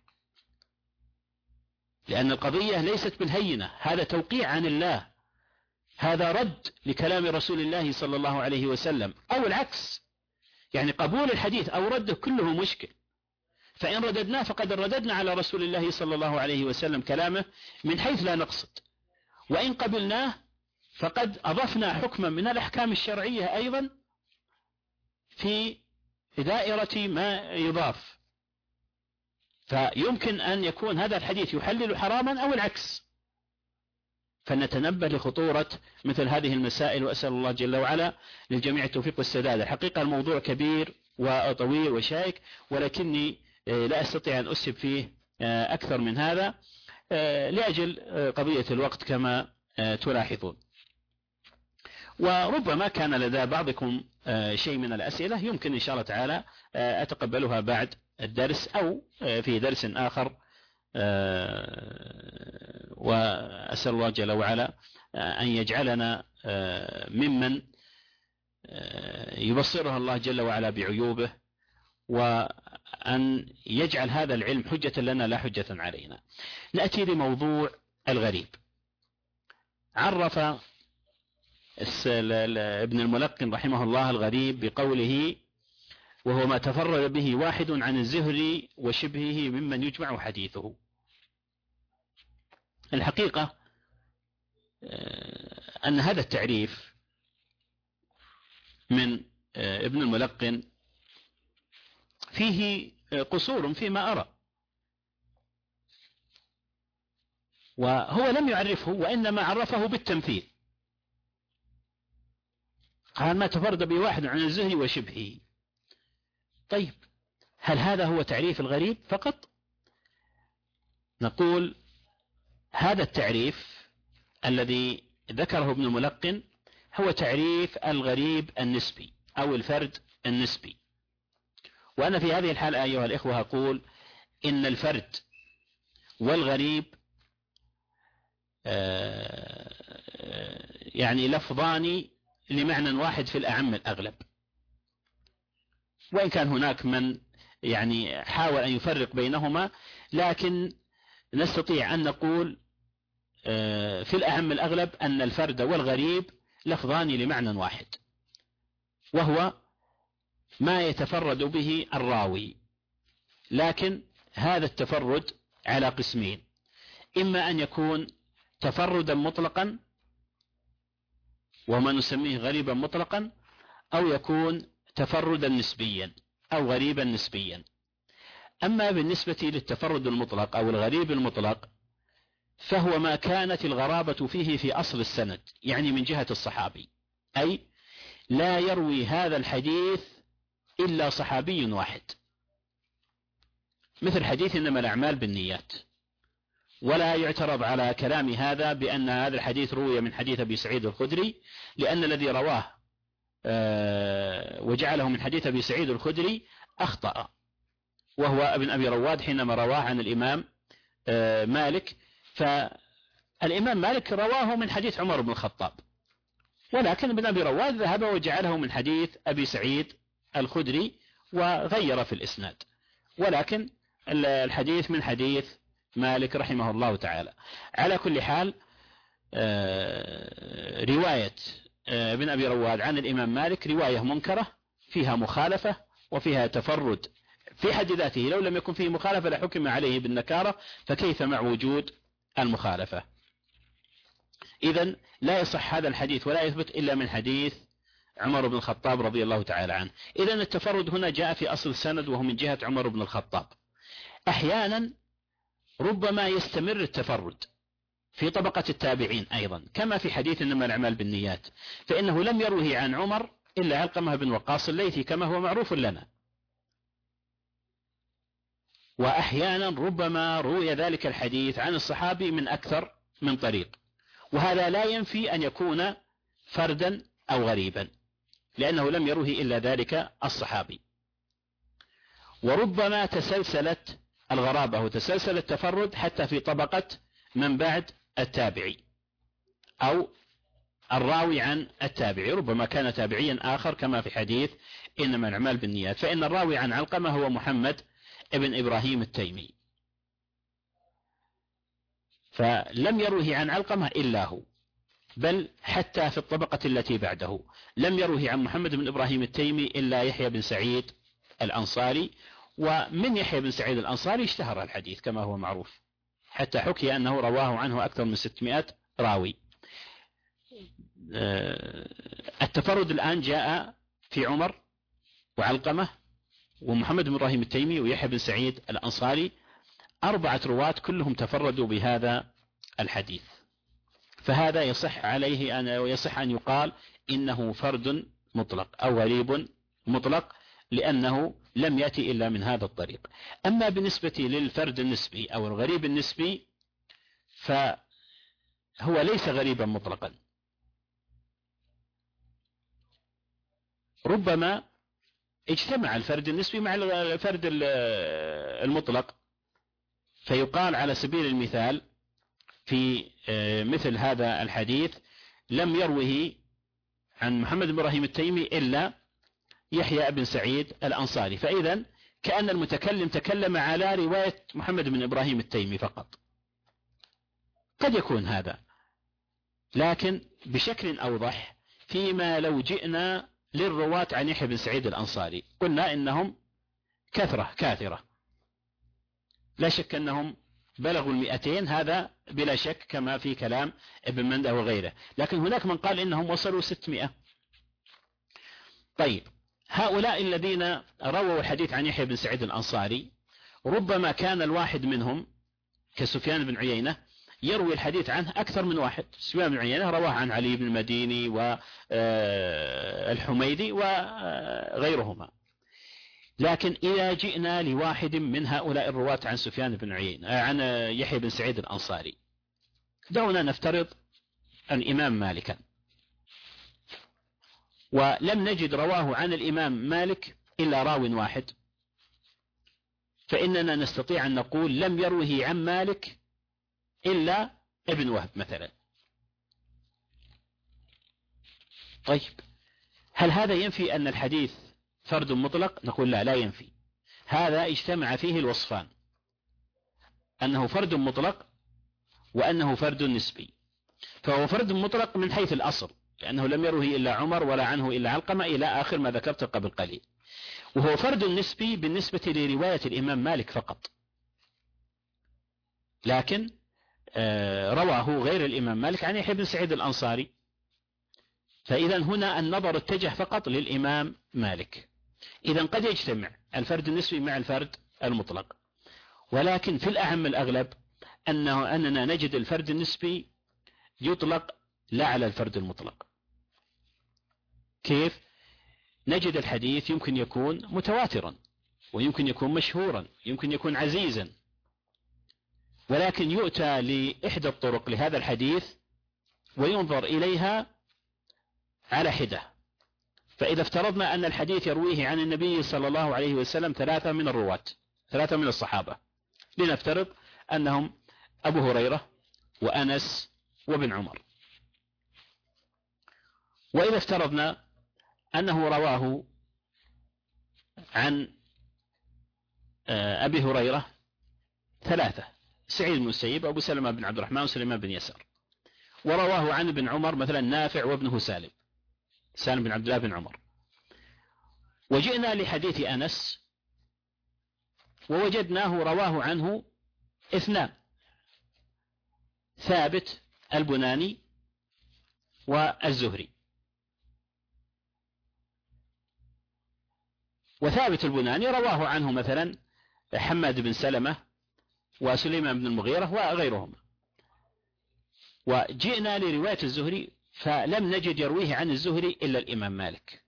لأن القضية ليست بالهينة، هذا توقيع عن الله، هذا رد لكلام رسول الله صلى الله عليه وسلم، أو العكس، يعني قبول الحديث أو رده كله مشكل. فإن رددناه فقد رددنا على رسول الله صلى الله عليه وسلم كلامه من حيث لا نقصد، وإن قبلناه فقد أضفنا حكما من الأحكام الشرعية أيضا في دائرة ما يضاف. فيمكن أن يكون هذا الحديث يحلل حراما أو العكس، فنتنبه لخطورة مثل هذه المسائل، وأسأل الله جل وعلا للجميع التوفيق والسداد. الحقيقة الموضوع كبير وطويل وشائك، ولكني لا أستطيع أن أسهب فيه أكثر من هذا لأجل قضية الوقت كما تلاحظون. وربما كان لدى بعضكم شيء من الأسئلة يمكن إن شاء الله تعالى أتقبلها بعد الدرس أو في درس آخر، وأسأل الله جل وعلا أن يجعلنا ممن يبصرها الله جل وعلا بعيوبه، وأن يجعل هذا العلم حجة لنا لا حجة علينا. نأتي لموضوع الغريب. عرف ابن الملقن رحمه الله الغريب بقوله: وهو ما تفرد به واحد عن الزهري وشبهه ممن يجمع حديثه. الحقيقة أن هذا التعريف من ابن الملقن فيه قصور فيما أرى، وهو لم يعرفه وإنما عرفه بالتمثيل. قال: ما تفرد به واحد عن الزهري وشبهه. طيب، هل هذا هو تعريف الغريب فقط؟ نقول هذا التعريف الذي ذكره ابن الملقن هو تعريف الغريب النسبي أو الفرد النسبي. وأنا في هذه الحالة أيها الإخوة أقول إن الفرد والغريب يعني لفظان لمعنى واحد في الأعم الأغلب، وإن كان هناك من يعني حاول أن يفرق بينهما، لكن نستطيع أن نقول في الأعم الأغلب أن الفرد والغريب لفظان لمعنى واحد، وهو ما يتفرد به الراوي. لكن هذا التفرد على قسمين: إما أن يكون تفردا مطلقا وما نسميه غريبا مطلقا، أو يكون تفردا نسبيا أو غريبا نسبيا. أما بالنسبة للتفرد المطلق أو الغريب المطلق فهو ما كانت الغرابة فيه في أصل السند، يعني من جهة الصحابي، أي لا يروي هذا الحديث إلا صحابي واحد، مثل حديث إنما الأعمال بالنيات. ولا يعترض على كلام هذا بأن هذا الحديث روي من حديث أبي سعيد الخدري، لأن الذي رواه وجعله من حديث أبي سعيد الخدري أخطأ، وهو ابن أبي رواد حينما رواه عن الإمام مالك. فالإمام مالك رواه من حديث عمر بن الخطاب، ولكن ابن أبي رواد ذهب وجعله من حديث أبي سعيد الخدري وغير في الإسناد، ولكن الحديث من حديث مالك رحمه الله تعالى. على كل حال رواية ابن أبي رواد عن الإمام مالك رواية منكرة فيها مخالفة وفيها تفرد في حد ذاته، لو لم يكن فيه مخالفة لحكم عليه بالنكارة، فكيف مع وجود المخالفة؟ إذن لا يصح هذا الحديث ولا يثبت إلا من حديث عمر بن الخطاب رضي الله تعالى عنه. إذن التفرد هنا جاء في أصل السند وهو من جهة عمر بن الخطاب. أحيانا ربما يستمر التفرد في طبقة التابعين أيضا، كما في حديث إنما الأعمال بالنيات، فإنه لم يروه عن عمر إلا علقمة بن وقاص الليثي كما هو معروف لنا. وأحيانا ربما روي ذلك الحديث عن الصحابي من أكثر من طريق، وهذا لا ينفي أن يكون فردا أو غريبا، لأنه لم يروه إلا ذلك الصحابي. وربما تسلسلت الغرابة وتسلسل التفرد حتى في طبقة من بعد التابعي أو الراوي عن التابعي، ربما كان تابعيا آخر كما في حديث إنما الأعمال بالنيات، فإن الراوي عن علقمة هو محمد ابن إبراهيم التيمي، فلم يروه عن علقمة إلا هو، بل حتى في الطبقة التي بعده لم يروه عن محمد بن إبراهيم التيمي إلا يحيى بن سعيد الأنصاري، ومن يحيى بن سعيد الأنصاري اشتهر الحديث كما هو معروف، حتى حكي أنه رواه عنه أكثر من 600 راوي. التفرد الآن جاء في عمر وعلقمة ومحمد بن إبراهيم التيمي ويحيى بن سعيد الأنصاري، 4 رواة كلهم تفردوا بهذا الحديث، فهذا يصح عليه يصح أن يقال إنه فرد مطلق أو غريب مطلق، لأنه لم يأتي إلا من هذا الطريق. أما بالنسبة للفرد النسبي أو الغريب النسبي فهو ليس غريبا مطلقا، ربما اجتمع الفرد النسبي مع الفرد المطلق، فيقال على سبيل المثال في مثل هذا الحديث: لم يروه عن محمد بن إبراهيم التيمي إلا يحيى بن سعيد الأنصاري، فإذا كأن المتكلم تكلم على رواية محمد بن إبراهيم التيمي فقط. قد يكون هذا، لكن بشكل أوضح فيما لو جئنا للرواة عن يحيى بن سعيد الأنصاري قلنا إنهم كاثرة، لا شك أنهم بلغوا 200، هذا بلا شك كما في كلام ابن منده وغيره، لكن هناك من قال إنهم وصلوا 600. طيب، هؤلاء الذين رووا الحديث عن يحيى بن سعيد الأنصاري ربما كان الواحد منهم كسفيان بن عيينة يروي الحديث عنه أكثر من واحد. سفيان بن عيينة رواه عن علي بن المديني والحميدي وغيرهما، لكن إذا جئنا لواحد من هؤلاء الرواة عن سفيان بن عيينة عن يحيى بن سعيد الأنصاري، دعونا نفترض الإمام مالكا، ولم نجد رواه عن الإمام مالك إلا راو واحد، فإننا نستطيع أن نقول لم يروه عن مالك إلا ابن وهب مثلا. طيب، هل هذا ينفي أن الحديث فرد مطلق؟ نقول لا ينفي، هذا اجتمع فيه الوصفان، أنه فرد مطلق وأنه فرد نسبي. فهو فرد مطلق من حيث الأصل، لأنه لم يروه إلا عمر ولا عنه إلا علقمة إلى آخر ما ذكرت قبل قليل، وهو فرد نسبي بالنسبة لرواية الإمام مالك فقط، لكن رواه غير الإمام مالك عن يحيى بن سعيد الأنصاري، فإذا هنا النظر اتجه فقط للإمام مالك. إذا قد يجتمع الفرد النسبي مع الفرد المطلق، ولكن في الأعم الأغلب أننا نجد الفرد النسبي يطلق لا على الفرد المطلق. كيف؟ نجد الحديث يمكن يكون متواترا، ويمكن يكون مشهورا، يمكن يكون عزيزا، ولكن يؤتى لإحدى الطرق لهذا الحديث وينظر إليها على حدة. فإذا افترضنا أن الحديث يرويه عن النبي صلى الله عليه وسلم 3 من الرواة، 3 من الصحابة، لنفترض أنهم أبو هريرة وأنس وابن عمر، وإذا افترضنا أنه رواه عن أبي هريرة 3: سعيد بن المسيب وأبو سلمة بن عبد الرحمن وسليمان بن يسار، ورواه عن ابن عمر مثلا نافع وابنه سالم بن عبد الله بن عمر، وجئنا لحديث أنس ووجدناه رواه عنه 2: ثابت البناني والزهري. وثابت البناني رواه عنه مثلا حماد بن سلمة وسليمان بن المغيرة وغيرهم. وجئنا لرواية الزهري فلم نجد يرويه عن الزهري إلا الإمام مالك.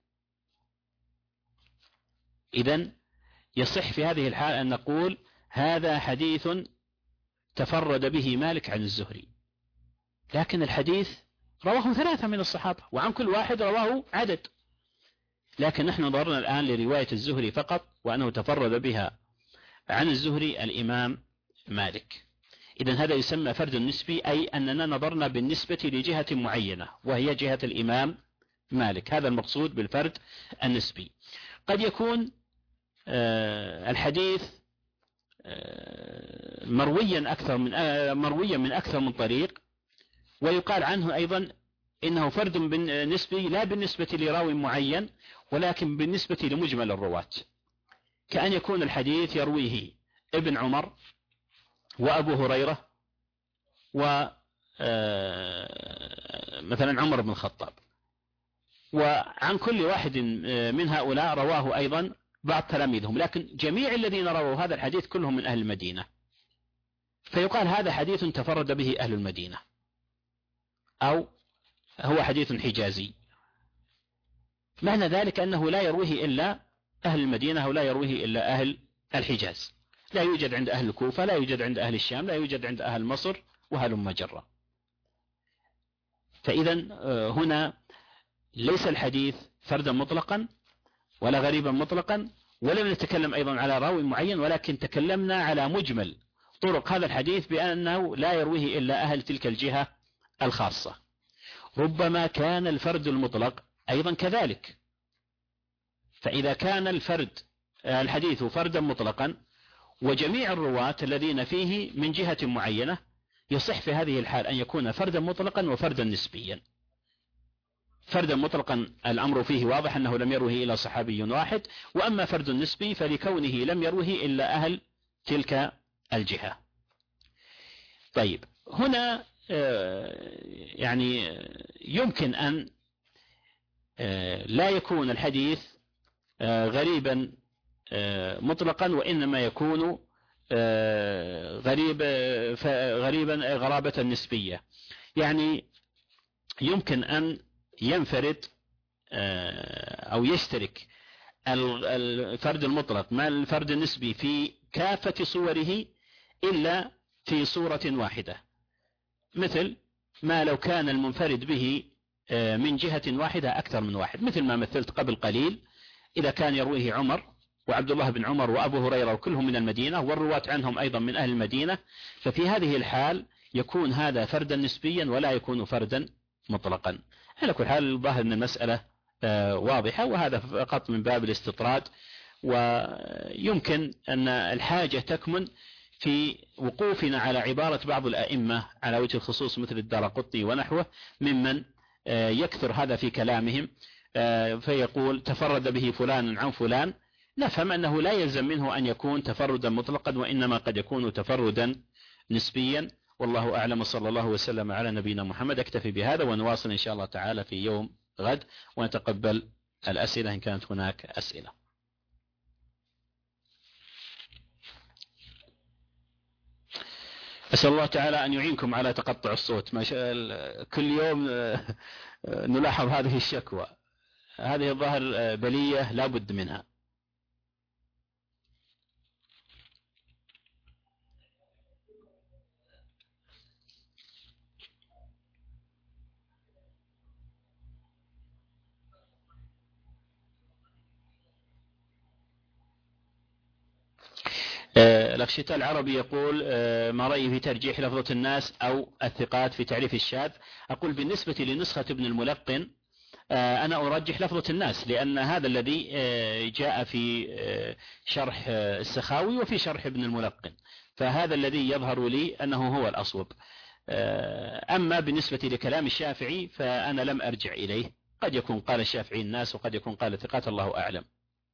إذن يصح في هذه الحال أن نقول هذا حديث تفرد به مالك عن الزهري، لكن الحديث رواه 3 من الصحابة، وعن كل واحد رواه عدد، لكن نحن نظرنا الآن لرواية الزهري فقط، وأنه تفرد بها عن الزهري الإمام مالك. إذن هذا يسمى فرد نسبي، أي أننا نظرنا بالنسبة لجهة معينة وهي جهة الإمام مالك، هذا المقصود بالفرد النسبي. قد يكون الحديث مرويا من أكثر من طريق، ويقال عنه أيضا إنه فرد نسبي لا بالنسبة لراوي معين، ولكن بالنسبة لمجمل الرواة، كأن يكون الحديث يرويه ابن عمر وأبو هريرة ومثلا عمر بن الخطاب، وعن كل واحد من هؤلاء رواه أيضا بعض تلاميذهم، لكن جميع الذين رووا هذا الحديث كلهم من أهل المدينة، فيقال هذا حديث تفرد به أهل المدينة، أو هو حديث حجازي. معنى ذلك أنه لا يرويه إلا أهل المدينة ولا يرويه إلا أهل الحجاز، لا يوجد عند أهل الكوفة، لا يوجد عند أهل الشام، لا يوجد عند أهل مصر وهلم جرا. فإذا هنا ليس الحديث فردا مطلقا ولا غريبا مطلقا، ولم نتكلم أيضا على راوي معين، ولكن تكلمنا على مجمل طرق هذا الحديث بأنه لا يرويه إلا أهل تلك الجهة الخاصة. ربما كان الفرد المطلق أيضا كذلك، فإذا كان الحديث فردا مطلقا وجميع الرواة الذين فيه من جهة معينة، يصح في هذه الحال أن يكون فردا مطلقا وفردا نسبيا. فردا مطلقا الأمر فيه واضح أنه لم يروه إلا صحابي واحد، وأما فرد نسبي فلكونه لم يروه إلا أهل تلك الجهة. طيب، هنا يعني يمكن أن لا يكون الحديث غريبا مطلقا، وإنما يكون غريبا غرابة نسبية. يعني يمكن أن ينفرد أو يشترك الفرد المطلق مع الفرد النسبي في كافة صوره إلا في صورة واحدة، مثل ما لو كان المنفرد به من جهة واحدة أكثر من واحد، مثل ما مثلت قبل قليل. إذا كان يرويه عمر وعبد الله بن عمر وأبو هريرة وكلهم من المدينة والرواة عنهم أيضا من أهل المدينة، ففي هذه الحال يكون هذا فردا نسبيا ولا يكون فردا مطلقا. على كل حال الظاهر أن المسألة واضحة، وهذا فقط من باب الاستطراد، ويمكن أن الحاجة تكمن في وقوفنا على عبارة بعض الأئمة على وجه الخصوص مثل الدارقطني ونحوه ممن يكثر هذا في كلامهم، فيقول تفرد به فلان عن فلان. نفهم أنه لا يلزم منه أن يكون تفردا مطلقا، وإنما قد يكون تفردا نسبيا. والله أعلم، صلى الله وسلم على نبينا محمد. أكتفي بهذا، ونواصل إن شاء الله تعالى في يوم غد، ونتقبل الأسئلة إن كانت هناك أسئلة. أسأل الله تعالى أن يعينكم على تقطع الصوت. ما شاء كل يوم نلاحظ هذه الشكوى، هذه الظاهر بلية لا بد منها. الأخ شتاء العربي يقول ما رأيي في ترجيح لفظة الناس أو الثقات في تعريف الشاذ؟ أقول بالنسبة لنسخة ابن الملقن أنا أرجح لفظة الناس، لأن هذا الذي جاء في شرح السخاوي وفي شرح ابن الملقن، فهذا الذي يظهر لي أنه هو الأصوب. أما بالنسبة لكلام الشافعي فأنا لم أرجع إليه، قد يكون قال الشافعي الناس وقد يكون قال الثقات، الله أعلم.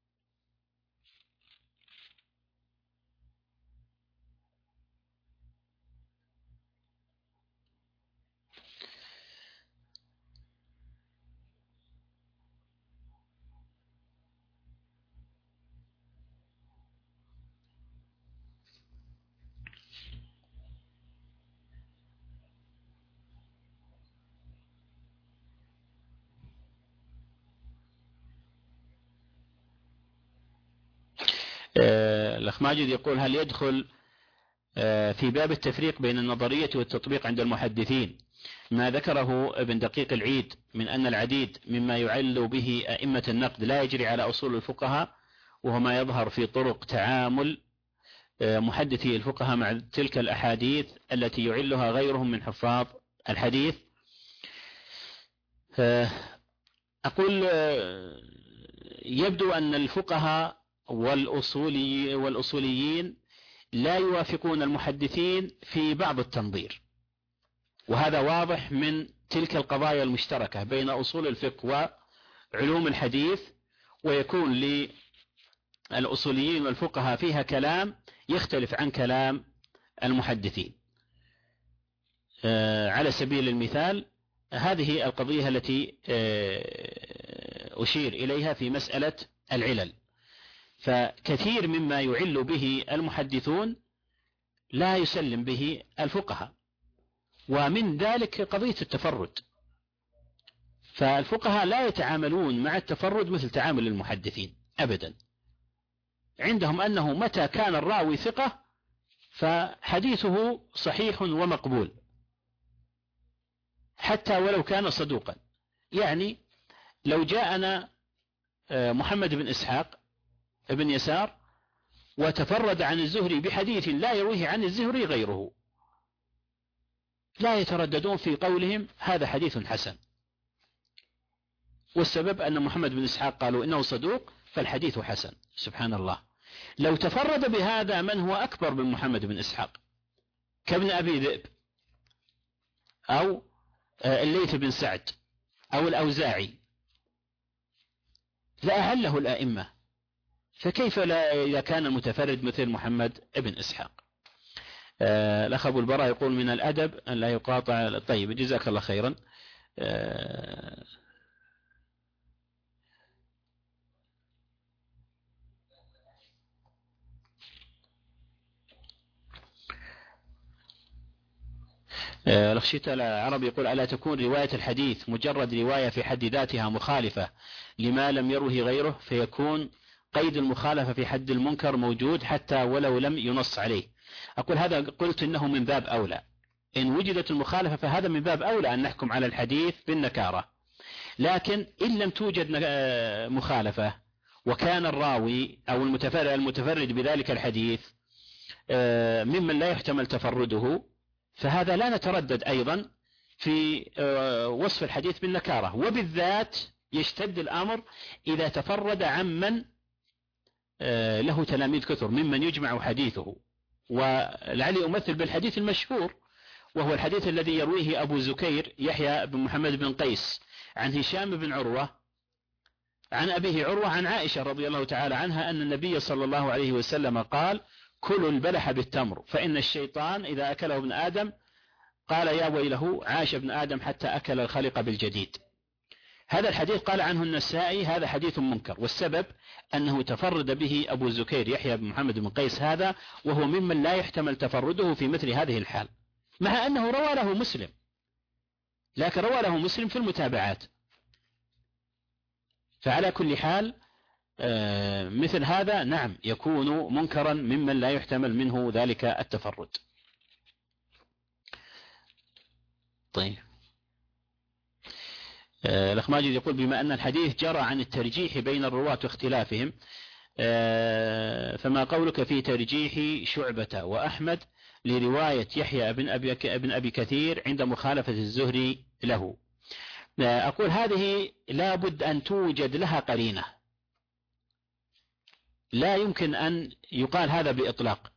الأخ ماجد يقول هل يدخل في باب التفريق بين النظرية والتطبيق عند المحدثين ما ذكره ابن دقيق العيد من أن العديد مما يعل به أئمة النقد لا يجري على أصول الفقهاء، وهو ما يظهر في طرق تعامل محدثي الفقهاء مع تلك الأحاديث التي يعلها غيرهم من حفاظ الحديث؟ أقول يبدو أن الفقهاء والأصوليين لا يوافقون المحدثين في بعض التنظير، وهذا واضح من تلك القضايا المشتركة بين أصول الفقه وعلوم الحديث، ويكون للأصوليين والفقهاء فيها كلام يختلف عن كلام المحدثين. على سبيل المثال هذه القضية التي أشير إليها في مسألة العلل، فكثير مما يعل به المحدثون لا يسلم به الفقهاء، ومن ذلك قضية التفرد. فالفقهاء لا يتعاملون مع التفرد مثل تعامل المحدثين أبدا، عندهم أنه متى كان الراوي ثقة فحديثه صحيح ومقبول حتى ولو كان صدوقا. يعني لو جاءنا محمد بن إسحاق بن يسار وتفرد عن الزهري بحديث لا يرويه عن الزهري غيره، لا يترددون في قولهم هذا حديث حسن، والسبب أن محمد بن إسحاق قالوا إنه صدوق فالحديث حسن. سبحان الله. لو تفرد بهذا من هو أكبر من محمد بن إسحاق كابن أبي ذئب أو الليث بن سعد أو الأوزاعي لأهله الآئمة، فكيف لا إذا كان متفرد مثل محمد بن إسحاق؟ الأخ أبو البراء يقول من الأدب أن لا يقاطع. طيب جزاك الله خيرا. الأخ شتى العربي يقول ألا تكون رواية الحديث مجرد رواية في حد ذاتها مخالفة لما لم يروه غيره، فيكون قيد المخالفة في حد المنكر موجود حتى ولو لم ينص عليه؟ أقول هذا قلت إنه من باب أولى، إن وجدت المخالفة فهذا من باب أولى أن نحكم على الحديث بالنكارة. لكن إن لم توجد مخالفة وكان الراوي أو المتفرد بذلك الحديث ممن لا يحتمل تفرده، فهذا لا نتردد أيضا في وصف الحديث بالنكارة، وبالذات يشتد الأمر إذا تفرد عمن له تلاميذ كثر ممن يجمع حديثه. ولعلي أمثل بالحديث المشهور، وهو الحديث الذي يرويه أبو زكير يحيى بن محمد بن قيس عن هشام بن عروة عن أبيه عروة عن عائشة رضي الله تعالى عنها أن النبي صلى الله عليه وسلم قال كلوا البلح بالتمر فإن الشيطان إذا أكله ابن آدم قال يا ويله عاش ابن آدم حتى أكل الخلق بالجديد. هذا الحديث قال عنه النسائي هذا حديث منكر، والسبب أنه تفرد به أبو زكير يحيى بن محمد بن قيس هذا، وهو ممن لا يحتمل تفرده في مثل هذه الحال، مع أنه روى له مسلم، لكن روى له مسلم في المتابعات. فعلى كل حال مثل هذا نعم يكون منكرا ممن لا يحتمل منه ذلك التفرد. طيب الأخ ماجد يقول بما أن الحديث جرى عن الترجيح بين الرواة واختلافهم، فما قولك في ترجيح شعبة وأحمد لرواية يحيى بن أبي كثير عند مخالفة الزهري له؟ أقول هذه لا بد أن توجد لها قرينة، لا يمكن أن يقال هذا بإطلاق.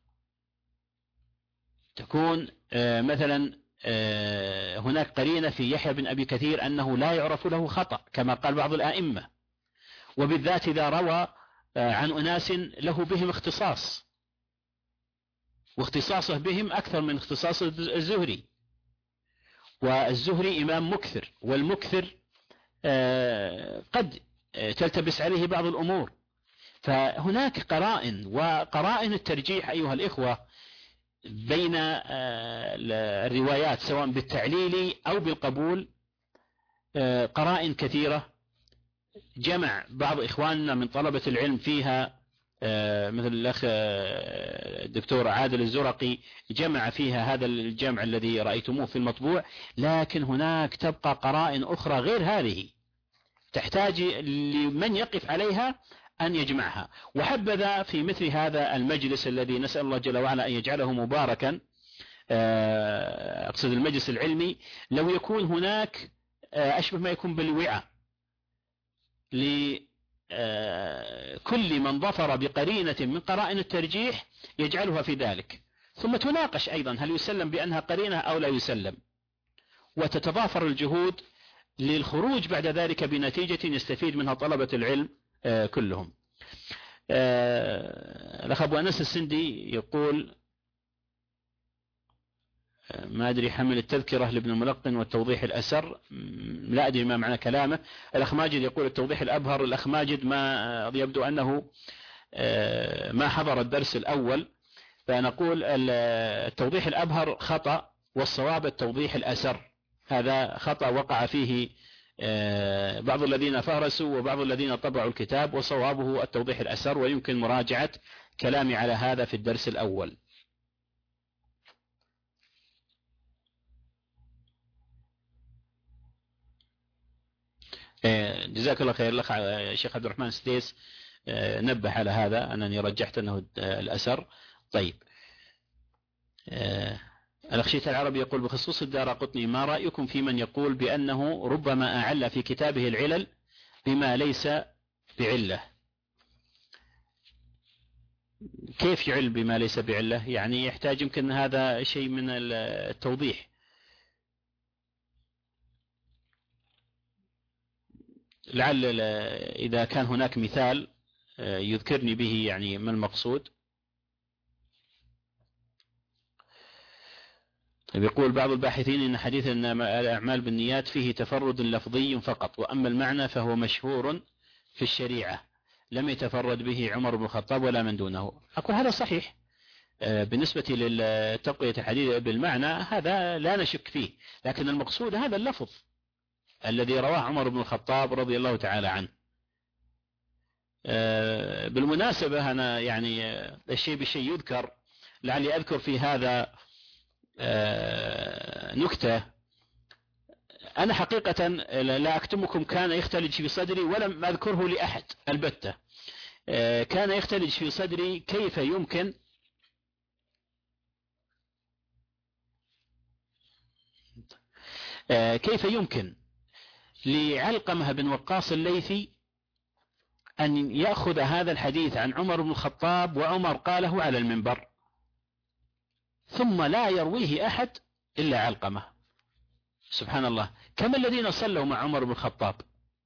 تكون مثلا هناك قرينة في يحيى بن أبي كثير أنه لا يعرف له خطأ كما قال بعض الآئمة، وبالذات إذا روى عن أناس له بهم اختصاص، واختصاصه بهم أكثر من اختصاص الزهري، والزهري إمام مكثر، والمكثر قد تلتبس عليه بعض الأمور. فهناك قرائن، وقرائن الترجيح أيها الإخوة بين الروايات سواء بالتعليل أو بالقبول قرائن كثيرة، جمع بعض إخواننا من طلبة العلم فيها مثل الأخ الدكتور عادل الزرقي جمع فيها هذا الجمع الذي رأيتموه في المطبوع، لكن هناك تبقى قرائن أخرى غير هذه تحتاج لمن يقف عليها أن يجمعها. وحبذا في مثل هذا المجلس الذي نسأل الله جل وعلا أن يجعله مباركا، أقصد المجلس العلمي، لو يكون هناك أشبه ما يكون بالوعاء لكل من ظفر بقرينة من قرائن الترجيح يجعلها في ذلك، ثم تناقش أيضا هل يسلم بأنها قرينة أو لا يسلم، وتتضافر الجهود للخروج بعد ذلك بنتيجة يستفيد منها طلبة العلم كلهم. الأخ أبو أنس السندي يقول ما أدري حمل التذكرة لابن الملقن والتوضيح الأسر، لا أدري ما معنى كلامه. الأخ ماجد يقول التوضيح الأبهر. الأخ ماجد ما يبدو أنه ما حضر الدرس الأول، فنقول التوضيح الأبهر خطأ، والصواب التوضيح الأسر. هذا خطأ وقع فيه بعض الذين فهرسوا وبعض الذين طبعوا الكتاب، وصوابه التوضيح الأسر، ويمكن مراجعة كلامي على هذا في الدرس الأول. جزاك الله خير. الأخ الشيخ عبد الرحمن السديس نبه على هذا، أنني رجحت أنه الأسر. طيب، الأخ شيخ العربي يقول: بخصوص الدارقطني، ما رأيكم في من يقول بأنه ربما أعل في كتابه العلل بما ليس بعلة؟ كيف يعل بما ليس بعلة؟ يعني يحتاج يمكن هذا شيء من التوضيح. لعل إذا كان هناك مثال يذكرني به، يعني ما المقصود. يقول بعض الباحثين إن حديث الأعمال بالنيات فيه تفرد لفظي فقط، وأما المعنى فهو مشهور في الشريعة، لم يتفرد به عمر بن الخطاب ولا من دونه. أقول هذا صحيح بالنسبة للتقوية الحديث بالمعنى، هذا لا نشك فيه، لكن المقصود هذا اللفظ الذي رواه عمر بن الخطاب رضي الله تعالى عنه. بالمناسبة أنا يعني الشيء بالشيء يذكر، لعلي أذكر في هذا نكتة. أنا حقيقة لا أكتمكم كان يختلج في صدري ولم أذكره لأحد البتة. كان يختلج في صدري كيف يمكن لعلقمة بن وقاص الليثي أن يأخذ هذا الحديث عن عمر بن الخطاب وعمر قاله على المنبر، ثم لا يرويه أحد إلا علقمة. سبحان الله، كم الذين صلوا مع عمر بن الخطاب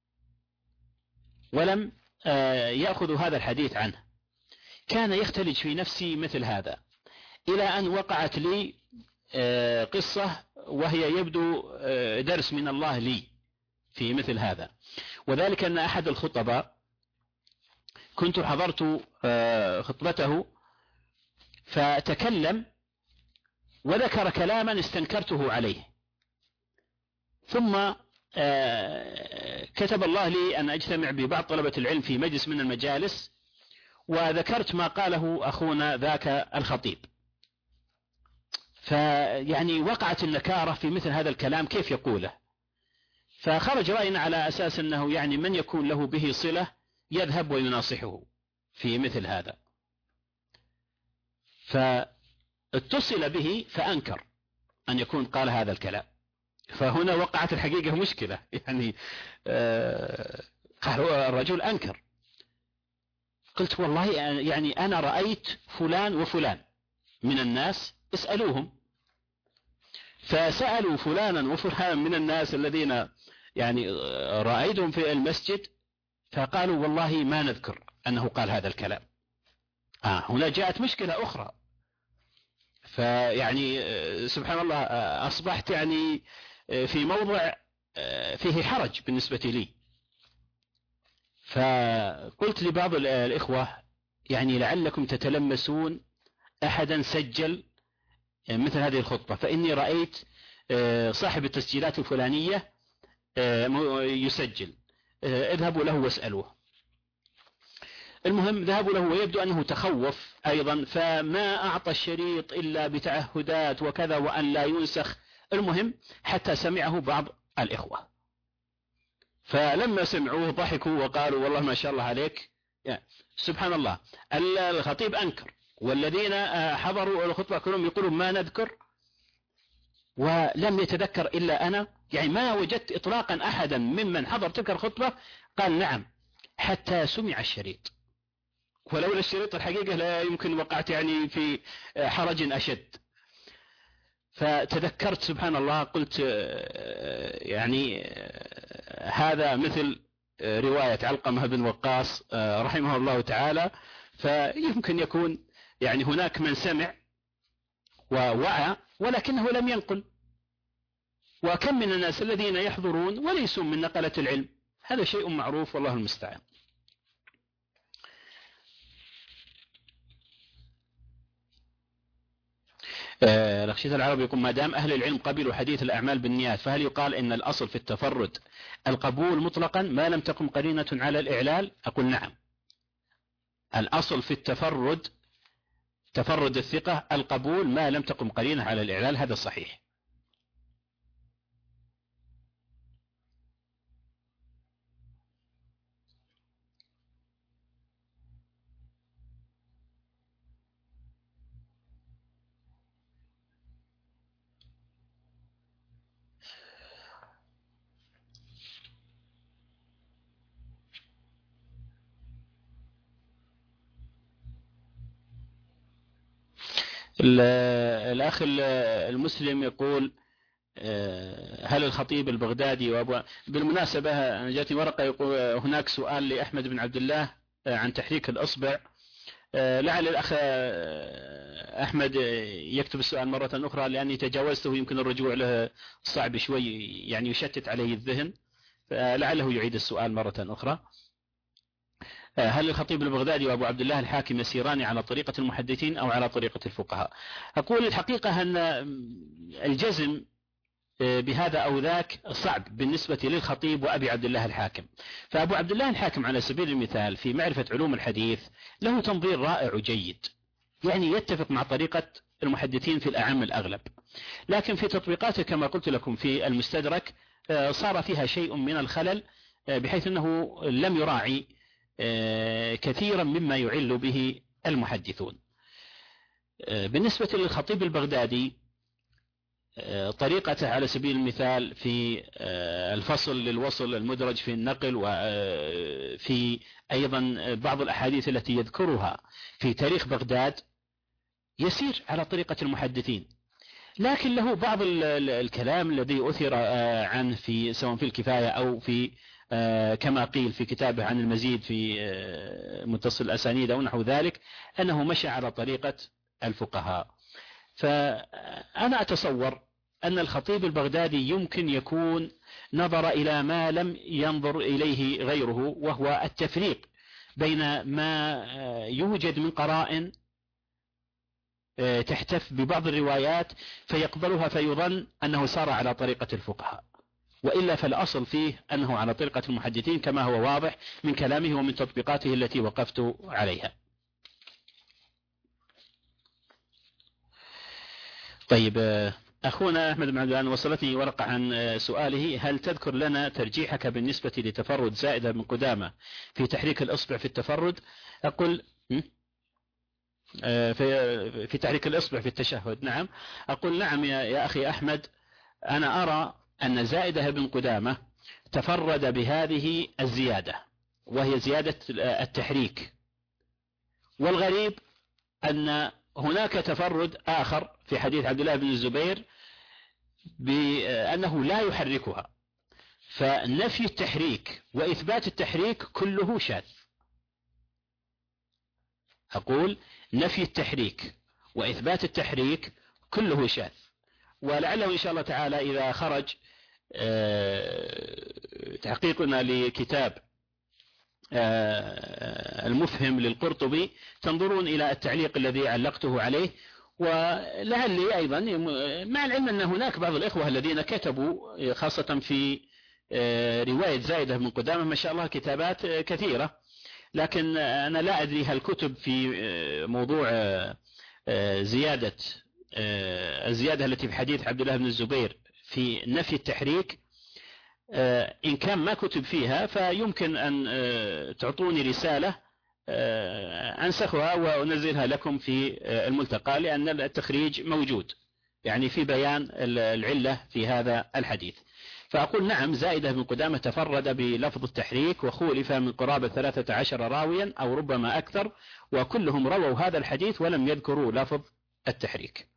ولم يأخذوا هذا الحديث عنه. كان يختلج في نفسي مثل هذا، إلى أن وقعت لي قصة وهي يبدو درس من الله لي في مثل هذا، وذلك أن أحد الخطباء كنت حضرت خطبته، فتكلم وذكر كلاما استنكرته عليه، ثم كتب الله لي أن أجتمع ببعض طلبة العلم في مجلس من المجالس، وذكرت ما قاله أخونا ذاك الخطيب، فيعني وقعت النكارة في مثل هذا الكلام كيف يقوله، فخرج رأينا على أساس أنه يعني من يكون له به صلة يذهب ويناصحه في مثل هذا، فاتصل به فأنكر أن يكون قال هذا الكلام. فهنا وقعت الحقيقة مشكلة، يعني الرجل أنكر. قلت والله يعني أنا رأيت فلان وفلان من الناس، اسألوهم. فسألوا فلانا وفلان من الناس الذين يعني رأيتهم في المسجد، فقالوا والله ما نذكر أنه قال هذا الكلام. هنا جاءت مشكلة أخرى، فيعني سبحان الله أصبحت يعني في موضع فيه حرج بالنسبة لي. فقلت لبعض الإخوة يعني لعلكم تتلمسون أحدا سجل مثل هذه الخطبة، فإني رأيت صاحب التسجيلات الفلانية يسجل، اذهبوا له واسألوه. المهم ذهبوا له، ويبدو أنه تخوف أيضا، فما أعطى الشريط إلا بتعهدات وكذا وأن لا ينسخ. المهم حتى سمعه بعض الإخوة، فلما سمعوه ضحكوا وقالوا والله ما شاء الله عليك. سبحان الله، الخطيب أنكر، والذين حضروا الخطبة كلهم يقولون ما نذكر، ولم يتذكر إلا أنا. يعني ما وجدت إطلاقا أحدا ممن حضر تلك الخطبة قال نعم، حتى سمع الشريط. ولولا الشريط الحقيقة لا يمكن وقعت يعني في حرج أشد. فتذكرت سبحان الله، قلت يعني هذا مثل رواية علقمة بن وقاص رحمه الله تعالى، فيمكن يكون يعني هناك من سمع ووعى ولكنه لم ينقل، وكم من الناس الذين يحضرون وليسوا من نقلة العلم. هذا شيء معروف والله المستعان. الأخ العربي يقول ما دام أهل العلم قبلوا حديث الأعمال بالنيات فهل يقال إن الأصل في التفرد القبول مطلقا ما لم تقم قرينة على الإعلال؟ أقول نعم، الأصل في التفرد تفرد الثقة القبول ما لم تقم قرينة على الإعلال، هذا صحيح. الأخ المسلم يقول هل الخطيب البغدادي بالمناسبة أنا جاتني ورقة يقول هناك سؤال لأحمد بن عبد الله عن تحريك الأصبع، لعل الأخ أحمد يكتب السؤال مرة أخرى لأني تجاوزته ويمكن الرجوع له صعب شوي، يعني يشتت عليه الذهن، فلعله يعيد السؤال مرة أخرى. هل الخطيب البغدادي وأبو عبد الله الحاكم يسيران على طريقة المحدثين أو على طريقة الفقهاء؟ أقول الحقيقة أن الجزم بهذا أو ذاك صعب بالنسبة للخطيب وأبي عبد الله الحاكم. فأبو عبد الله الحاكم على سبيل المثال في معرفة علوم الحديث له تنظير رائع وجيد، يعني يتفق مع طريقة المحدثين في الأعم الأغلب، لكن في تطبيقاته كما قلت لكم في المستدرك صار فيها شيء من الخلل، بحيث أنه لم يراعي كثيرا مما يعل به المحدثون. بالنسبة للخطيب البغدادي طريقته على سبيل المثال في الفصل للوصل المدرج في النقل، وفي أيضا بعض الأحاديث التي يذكرها في تاريخ بغداد يسير على طريقة المحدثين، لكن له بعض الكلام الذي أثر عنه في سواء في الكفاية أو في كما قيل في كتابه عن المزيد في متصل الأسانيد أو نحو ذلك، أنه مشى على طريقة الفقهاء. فأنا أتصور أن الخطيب البغدادي يمكن يكون نظر إلى ما لم ينظر إليه غيره، وهو التفريق بين ما يوجد من قرائن تحتف ببعض الروايات فيقبلها فيظن أنه سار على طريقة الفقهاء، وإلا فالأصل فيه أنه على طريقة المحدثين كما هو واضح من كلامه ومن تطبيقاته التي وقفت عليها. طيب أخونا أحمد بن عبد الله وصلتني ورقة عن سؤاله هل تذكر لنا ترجيحك بالنسبة لتفرد زائدة بن قدامة في تحريك الإصبع في التفرد؟ أقول في تحريك الإصبع في التشهد. نعم، أقول نعم يا أخي أحمد، أنا أرى أن زائدة بن قدامة تفرد بهذه الزيادة وهي زيادة التحريك، والغريب أن هناك تفرد آخر في حديث عبد الله بن الزبير بأنه لا يحركها، فنفي التحريك وإثبات التحريك كله شاذ. أقول نفي التحريك وإثبات التحريك كله شاذ، ولعله إن شاء الله تعالى إذا خرج تحقيقنا لكتاب المفهم للقرطبي تنظرون إلى التعليق الذي علقته عليه، ولعلي أيضا مع العلم أن هناك بعض الإخوة الذين كتبوا خاصة في رواية زائدة بن قدامة ما شاء الله كتابات كثيرة، لكن أنا لا أدري هل كتب في موضوع الزيادة التي في حديث عبد الله بن الزبير في نفي التحريك، إن كان ما كتب فيها فيمكن أن تعطوني رسالة أنسخها وأنزلها لكم في الملتقى، لأن التخريج موجود يعني في بيان العلة في هذا الحديث. فأقول نعم زائدة بن قدامة تفرد بلفظ التحريك وخولف من قرابة 13 راويا أو ربما أكثر، وكلهم رووا هذا الحديث ولم يذكروا لفظ التحريك.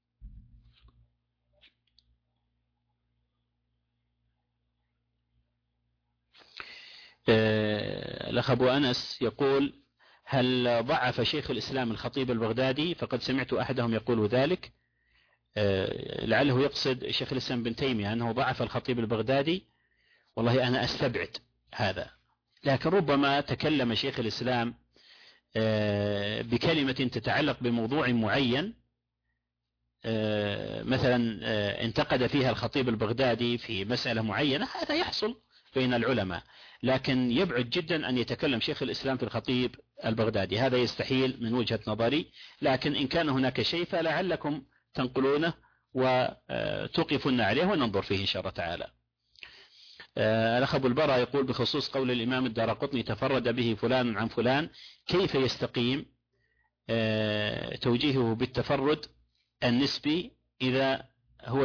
الأخ أبو أنس يقول هل ضعف شيخ الإسلام الخطيب البغدادي؟ فقد سمعت أحدهم يقول ذلك، لعله يقصد شيخ الإسلام بن تيمية أنه ضعف الخطيب البغدادي. والله أنا أستبعد هذا، لكن ربما تكلم شيخ الإسلام بكلمة تتعلق بموضوع معين مثلا انتقد فيها الخطيب البغدادي في مسألة معينة، هذا يحصل بين العلماء، لكن يبعد جدا أن يتكلم شيخ الإسلام في الخطيب البغدادي، هذا يستحيل من وجهة نظري. لكن إن كان هناك شيء فلعلكم تنقلونه وتوقفون عليه وننظر فيه إن شاء الله تعالى. الأخ أبو البراء يقول بخصوص قول الإمام الدارقطني تفرد به فلان عن فلان، كيف يستقيم توجيهه بالتفرد النسبي إذا هو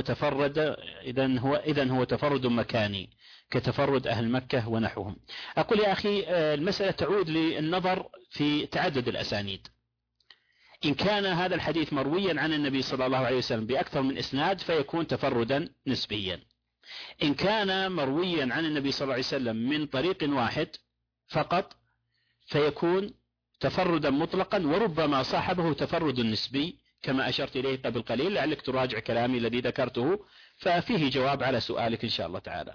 تفرد مكاني كتفرد أهل مكة ونحوهم؟ أقول يا أخي المسألة تعود للنظر في تعدد الأسانيد. إن كان هذا الحديث مرويا عن النبي صلى الله عليه وسلم بأكثر من إسناد فيكون تفردا نسبيا. إن كان مرويا عن النبي صلى الله عليه وسلم من طريق واحد فقط فيكون تفردا مطلقا، وربما صاحبه تفرد نسبي كما أشرت إليه قبل قليل، لعلك تراجع كلامي الذي ذكرته ففيه جواب على سؤالك إن شاء الله تعالى.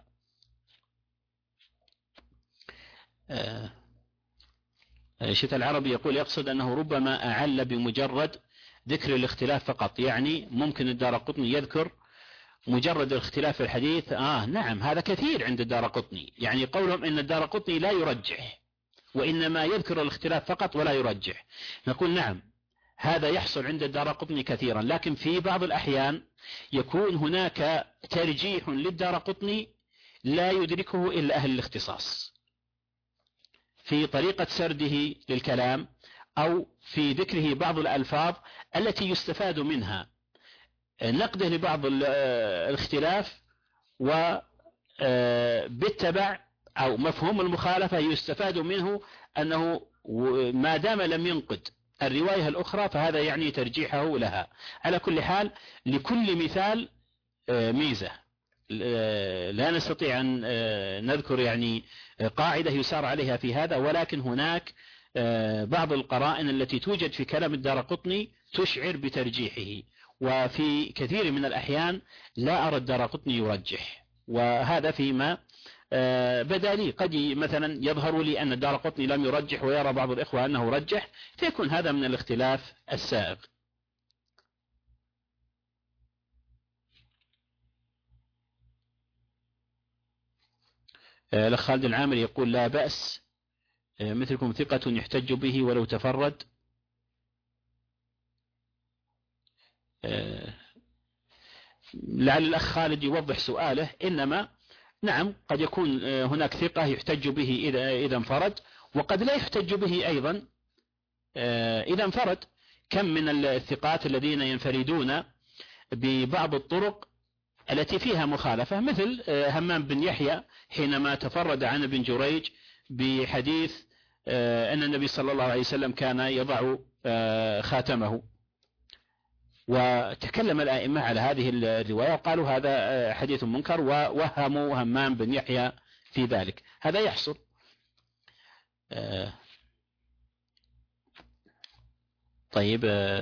شيخ العربي يقول يقصد أنه ربما أعل بمجرد ذكر الاختلاف فقط، يعني ممكن الدارقطني يذكر مجرد الاختلاف في الحديث. نعم، هذا كثير عند الدارقطني، يعني قولهم إن الدارقطني لا يرجح وإنما يذكر الاختلاف فقط ولا يرجح، نقول نعم هذا يحصل عند الدارقطني كثيرا، لكن في بعض الأحيان يكون هناك ترجيح للدارقطني لا يدركه إلا أهل الاختصاص في طريقة سرده للكلام أو في ذكره بعض الألفاظ التي يستفاد منها نقده لبعض الاختلاف، وبالتبع أو مفهوم المخالفة يستفاد منه أنه ما دام لم ينقد الرواية الأخرى فهذا يعني ترجيحه لها. على كل حال لكل مثال ميزة، لا نستطيع أن نذكر يعني قاعدة يسار عليها في هذا، ولكن هناك بعض القرائن التي توجد في كلام الدارقطني تشعر بترجيحه، وفي كثير من الأحيان لا أرى الدارقطني يرجح، وهذا فيما بدا لي. قد مثلا يظهر لي أن الدارقطني لم يرجح ويرى بعض الإخوة أنه رجح، فيكون هذا من الاختلاف السائغ. الأخ خالد العامر يقول لا بأس، مثلكم ثقة يحتج به ولو تفرد. لعل الأخ خالد يوضح سؤاله، إنما نعم قد يكون هناك ثقة يحتج به إذا انفرد، وقد لا يحتج به أيضا إذا انفرد. كم من الثقات الذين ينفردون ببعض الطرق التي فيها مخالفة، مثل همام بن يحيى حينما تفرد عن ابن جريج بحديث أن النبي صلى الله عليه وسلم كان يضع خاتمه، وتكلم الآئمة على هذه الرواية وقالوا هذا حديث منكر، ووهموا همام بن يحيى في ذلك. هذا يحصل. طيب،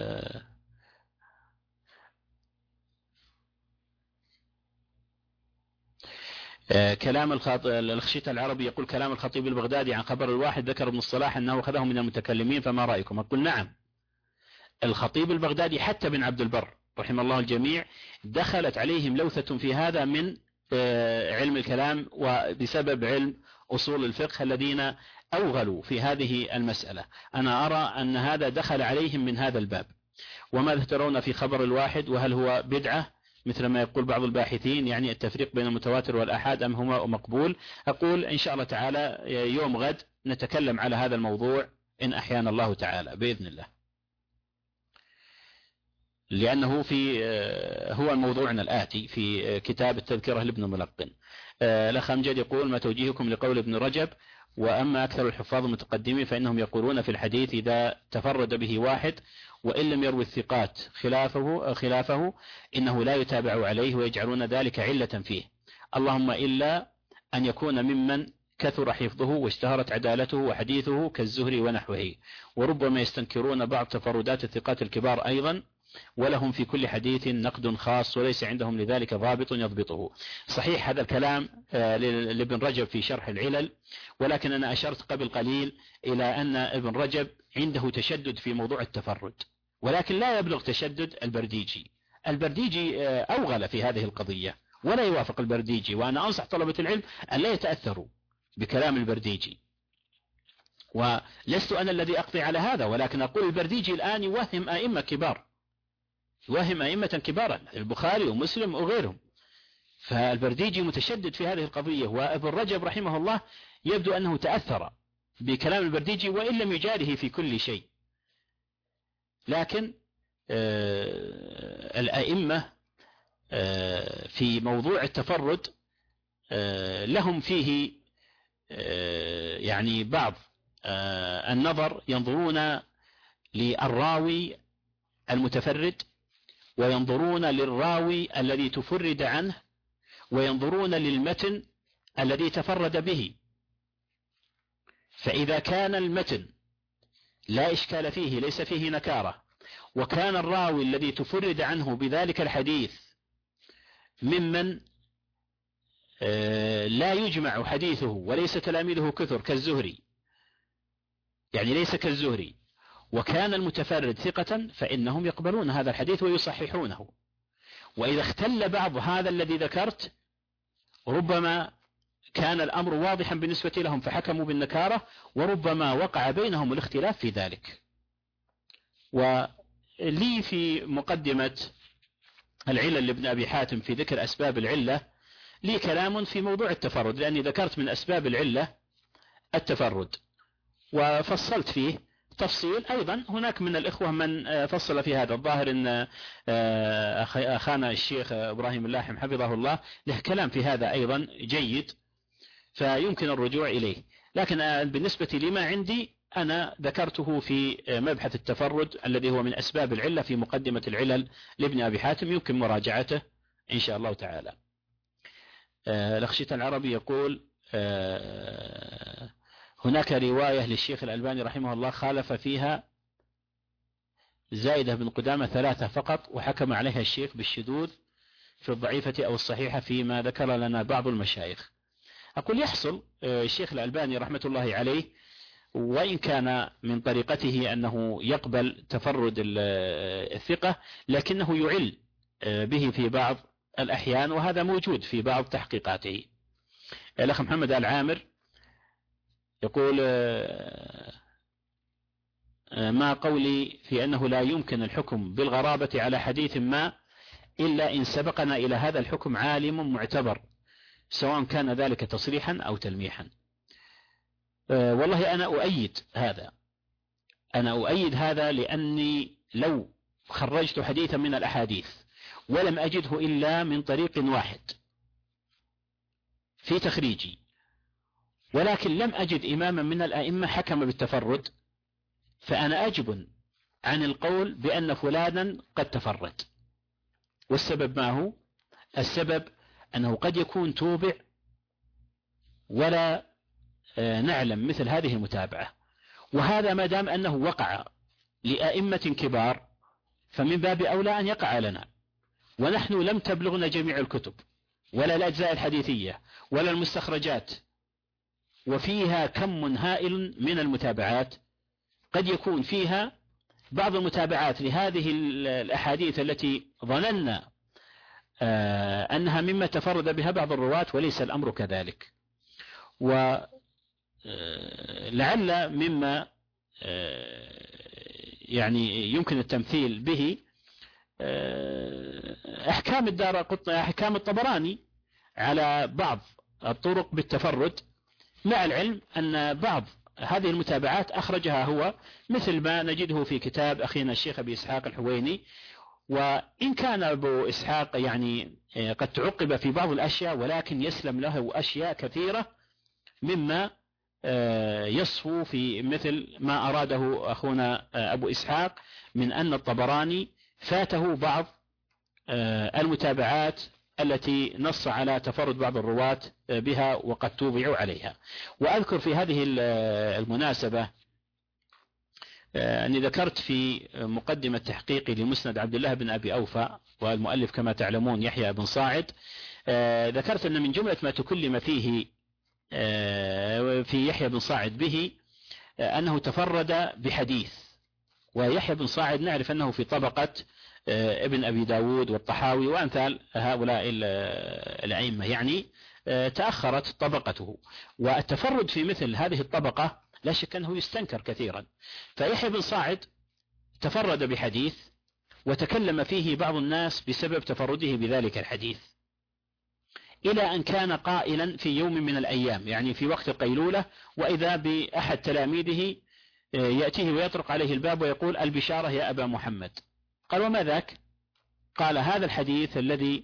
كلام الخشيت العربي يقول كلام الخطيب البغدادي عن خبر الواحد ذكر ابن الصلاح أنه أخذه من المتكلمين، فما رأيكم؟ أقول نعم، الخطيب البغدادي حتى بن عبد البر رحمه الله الجميع دخلت عليهم لوثة في هذا من علم الكلام وبسبب علم أصول الفقه الذين أوغلوا في هذه المسألة. أنا أرى أن هذا دخل عليهم من هذا الباب. وماذا ترون في خبر الواحد، وهل هو بدعة مثل ما يقول بعض الباحثين، يعني التفريق بين المتواتر والآحاد أم هو مقبول؟ أقول إن شاء الله تعالى يوم غد نتكلم على هذا الموضوع إن أحيانا الله تعالى بإذن الله، لأنه هو موضوعنا الآتي في كتاب التذكرة لابن ملقن. الأخ أمجد يقول ما توجيهكم لقول ابن رجب وأما أكثر الحفاظ المتقدمين فإنهم يقولون في الحديث إذا تفرد به واحد وإن لم يروي الثقات خلافه إنه لا يتابع عليه ويجعلون ذلك علة فيه، اللهم إلا أن يكون ممن كثر حفظه واشتهرت عدالته وحديثه كالزهري ونحوه، وربما يستنكرون بعض تفردات الثقات الكبار أيضا، ولهم في كل حديث نقد خاص وليس عندهم لذلك ضابط يضبطه. صحيح هذا الكلام لابن رجب في شرح العلل، ولكن أنا أشرت قبل قليل إلى أن ابن رجب عنده تشدد في موضوع التفرد، ولكن لا يبلغ تشدد البرديجي. البرديجي أوغل في هذه القضية ولا يوافق البرديجي، وأنا أنصح طلبة العلم أن لا يتأثروا بكلام البرديجي، ولست أنا الذي أقضي على هذا، ولكن أقول البرديجي الآن يوهم أئمة كبار، يوهم أئمة كبارا، البخاري ومسلم وغيرهم. فالبرديجي متشدد في هذه القضية، وابن رجب رحمه الله يبدو أنه تأثر بكلام البرديجي وإن لم يجاره في كل شيء. لكن الأئمة في موضوع التفرد لهم فيه يعني بعض النظر، ينظرون للراوي المتفرد، وينظرون للراوي الذي تفرد عنه، وينظرون للمتن الذي تفرد به. فإذا كان المتن لا إشكال فيه، ليس فيه نكارة، وكان الراوي الذي تفرد عنه بذلك الحديث ممن لا يجمع حديثه وليس تلاميذه كثر كالزهري، يعني ليس كالزهري، وكان المتفرد ثقة، فإنهم يقبلون هذا الحديث ويصححونه. وإذا اختل بعض هذا الذي ذكرت ربما كان الأمر واضحا بالنسبة لهم فحكموا بالنكارة، وربما وقع بينهم الاختلاف في ذلك. ولي في مقدمة العلل لابن أبي حاتم في ذكر أسباب العلة لي كلام في موضوع التفرد، لأني ذكرت من أسباب العلة التفرد وفصلت فيه تفصيل. أيضا هناك من الإخوة من فصل في هذا، الظاهر أن أخانا الشيخ إبراهيم اللاحم حفظه الله له كلام في هذا أيضا جيد، فيمكن الرجوع إليه. لكن بالنسبة لما عندي أنا ذكرته في مبحث التفرد الذي هو من أسباب العلة في مقدمة العلل لابن أبي حاتم، يمكن مراجعته إن شاء الله تعالى. الأخشيت العربي يقول هناك رواية للشيخ الألباني رحمه الله خالف فيها زائدة بن قدامة 3 فقط، وحكم عليها الشيخ بالشذوذ في الضعيفة أو الصحيحة فيما ذكر لنا بعض المشايخ. أقول يحصل الشيخ الألباني رحمة الله عليه، وإن كان من طريقته أنه يقبل تفرد الثقة، لكنه يعل به في بعض الأحيان، وهذا موجود في بعض تحقيقاته. الأخ محمد العامر يقول ما قولي في أنه لا يمكن الحكم بالغرابة على حديث ما إلا إن سبقنا إلى هذا الحكم عالم معتبر، سواء كان ذلك تصريحا أو تلميحا. والله أنا أؤيد هذا لأني لو خرجت حديثا من الأحاديث ولم أجده إلا من طريق واحد في تخريجي، ولكن لم أجد إماما من الأئمة حكم بالتفرد، فأنا أجب عن القول بأن فلانا قد تفرد. والسبب ما هو؟ السبب أنه قد يكون توبع ولا نعلم مثل هذه المتابعة، وهذا ما دام أنه وقع لأئمة كبار فمن باب أولى أن يقع لنا، ونحن لم تبلغنا جميع الكتب ولا الأجزاء الحديثية ولا المستخرجات، وفيها كم هائل من المتابعات، قد يكون فيها بعض المتابعات لهذه الأحاديث التي ظننا أنها مما تفرد بها بعض الرواة وليس الأمر كذلك. ولعل مما يعني يمكن التمثيل به أحكام الدارقطني، أحكام الطبراني على بعض الطرق بالتفرد، مع العلم أن بعض هذه المتابعات أخرجها هو، مثل ما نجده في كتاب أخينا الشيخ أبي إسحاق الحويني. وإن كان أبو إسحاق يعني قد تعقب في بعض الأشياء، ولكن يسلم له أشياء كثيرة مما يصفو في مثل ما أراده أخونا أبو إسحاق من أن الطبراني فاته بعض المتابعات التي نص على تفرد بعض الرواة بها وقد توبعوا عليها. وأذكر في هذه المناسبة أني ذكرت في مقدمة تحقيقي لمسند عبد الله بن أبي أوفى، والمؤلف كما تعلمون يحيى بن صاعد، ذكرت أن من جملة ما تكلم فيه في يحيى بن صاعد به أنه تفرد بحديث، ويحيى بن صاعد نعرف أنه في طبقة ابن أبي داود والطحاوي وأمثال هؤلاء الأئمة، يعني تأخرت طبقته. والتفرد في مثل هذه الطبقة لا شك أنه يستنكر كثيرا. فيحيى بن صاعد تفرد بحديث وتكلم فيه بعض الناس بسبب تفرده بذلك الحديث، إلى أن كان قائلا في يوم من الأيام، يعني في وقت القيلولة، وإذا بأحد تلاميذه يأتيه ويطرق عليه الباب ويقول: البشارة يا أبا محمد. قال: وما ذاك؟ قال: هذا الحديث الذي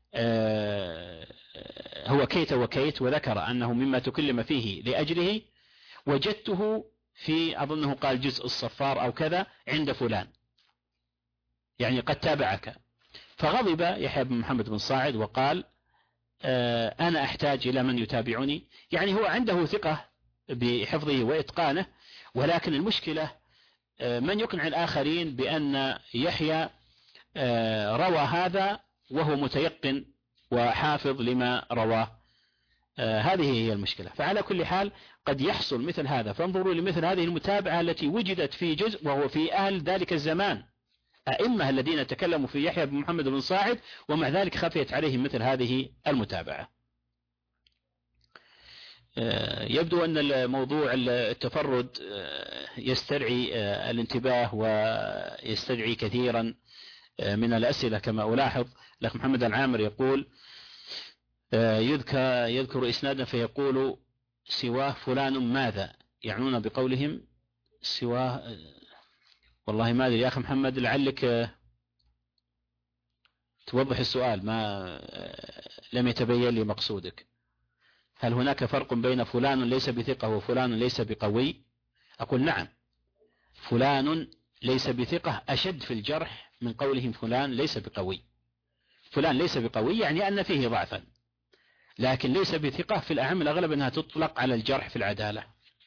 هو كيت وكيت، وذكر أنه مما تكلم فيه لأجله، وجدته في، أظنه قال جزء الصفار أو كذا، عند فلان، يعني قد تابعك. فغضب يحيى بن محمد بن صاعد وقال: أنا أحتاج إلى من يتابعني. يعني هو عنده ثقة بحفظه وإتقانه، ولكن المشكلة من يقنع الآخرين بأن يحيى روى هذا وهو متيقن وحافظ لما رواه. هذه هي المشكلة. فعلى كل حال قد يحصل مثل هذا، فانظروا لمثل هذه المتابعة التي وجدت في جزء، وهو في أهل ذلك الزمان، أئمة الذين تكلموا في يحيى بن محمد بن صاعد، ومع ذلك خفيت عليهم مثل هذه المتابعة. يبدو أن الموضوع التفرد يستدعي الانتباه ويستدعي كثيرا من الأسئلة كما ألاحظ. الأخ محمد العامر يقول: يذكر إسنادا فيقول: سواه فلان ماذا؟ يعنون بقولهم سواه. والله ما أدري يا أخي محمد، لعلك توضح السؤال، ما لم يتبين لي مقصودك. هل هناك فرق بين فلان ليس بثقة وفلان ليس بقوي؟ أقول نعم، فلان ليس بثقة أشد في الجرح من قولهم فلان ليس بقوي. فلان ليس بقوي يعني أن فيه ضعفا، لكن ليس بثقة في الأعم الأغلب أنها تطلق على الجرح في العدالة.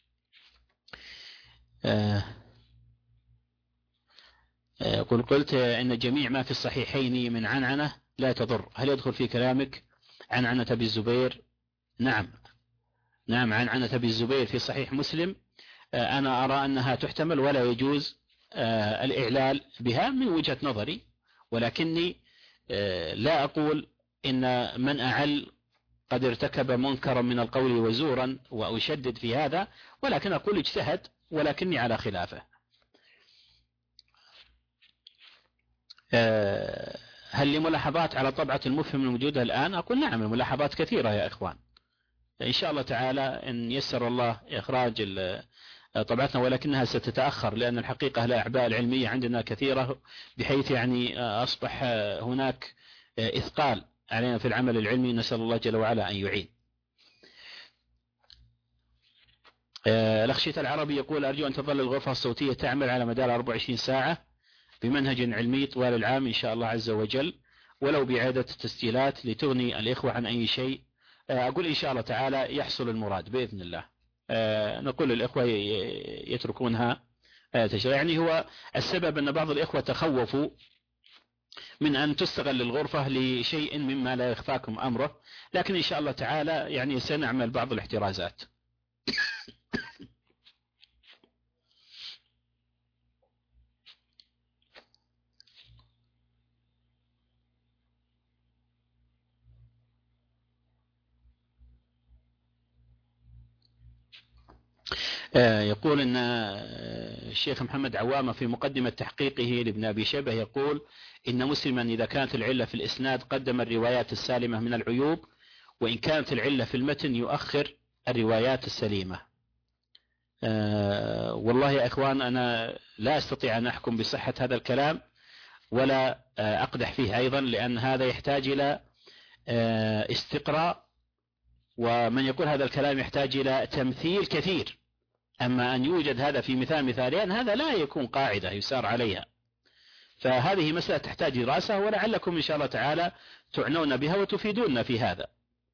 قلت إن جميع ما في الصحيحين من عنعنة لا تضر، هل يدخل في كلامك عنعنة أبي الزبير؟ نعم، عنعنة أبي الزبير في صحيح مسلم أنا أرى أنها تحتمل ولا يجوز الإعلال بها من وجهة نظري، ولكني لا أقول إن من أعل قد ارتكب منكرا من القول وزورا وأشدد في هذا، ولكن أقول اجتهد، ولكني على خلافه. هل لي ملاحظات على طبعة المفهم الموجودة الآن؟ أقول نعم، الملاحظات كثيرة يا إخوان، إن شاء الله تعالى إن يسر الله إخراج طبعتنا، ولكنها ستتأخر لأن الحقيقة الأعباء العلمية عندنا كثيرة، بحيث يعني أصبح هناك إثقال علينا في العمل العلمي، نسأل الله جل وعلا أن يعين. الأخ العربي يقول: أرجو أن تظل الغرفة الصوتية تعمل على مدار 24 ساعة بمنهج علمي طوال العام إن شاء الله عز وجل، ولو بإعادة التسجيلات لتغني الإخوة عن أي شيء. أقول إن شاء الله تعالى يحصل المراد بإذن الله. نقول للإخوة يتركونها تشغيل. يعني هو السبب أن بعض الإخوة تخوفوا من أن تستغل الغرفة لشيء مما لا يخفاكم أمره، لكن إن شاء الله تعالى يعني سنعمل بعض الاحترازات. يقول أن الشيخ محمد عوامة في مقدمة تحقيقه لابن أبي شيبة يقول: إن مسلما إذا كانت العلة في الإسناد قدم الروايات السالمة من العيوب، وإن كانت العلة في المتن يؤخر الروايات السليمة. والله يا إخوان أنا لا أستطيع أن أحكم بصحة هذا الكلام ولا أقدح فيه أيضا، لأن هذا يحتاج إلى استقراء، ومن يقول هذا الكلام يحتاج إلى تمثيل كثير. أما أن يوجد هذا في مثالين هذا لا يكون قاعدة يسار عليها، فهذه مسألة تحتاج دراسة، ولعلكم إن شاء الله تعالى تعنون بها وتفيدوننا في هذا.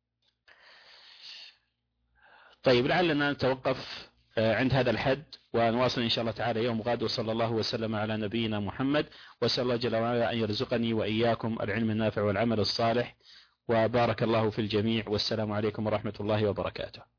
طيب لعلنا نتوقف عند هذا الحد ونواصل إن شاء الله تعالى يوم غد، وصلى الله وسلم على نبينا محمد، وأسأل الله جل وعلا أن يرزقني وإياكم العلم النافع والعمل الصالح، وبارك الله في الجميع، والسلام عليكم ورحمة الله وبركاته.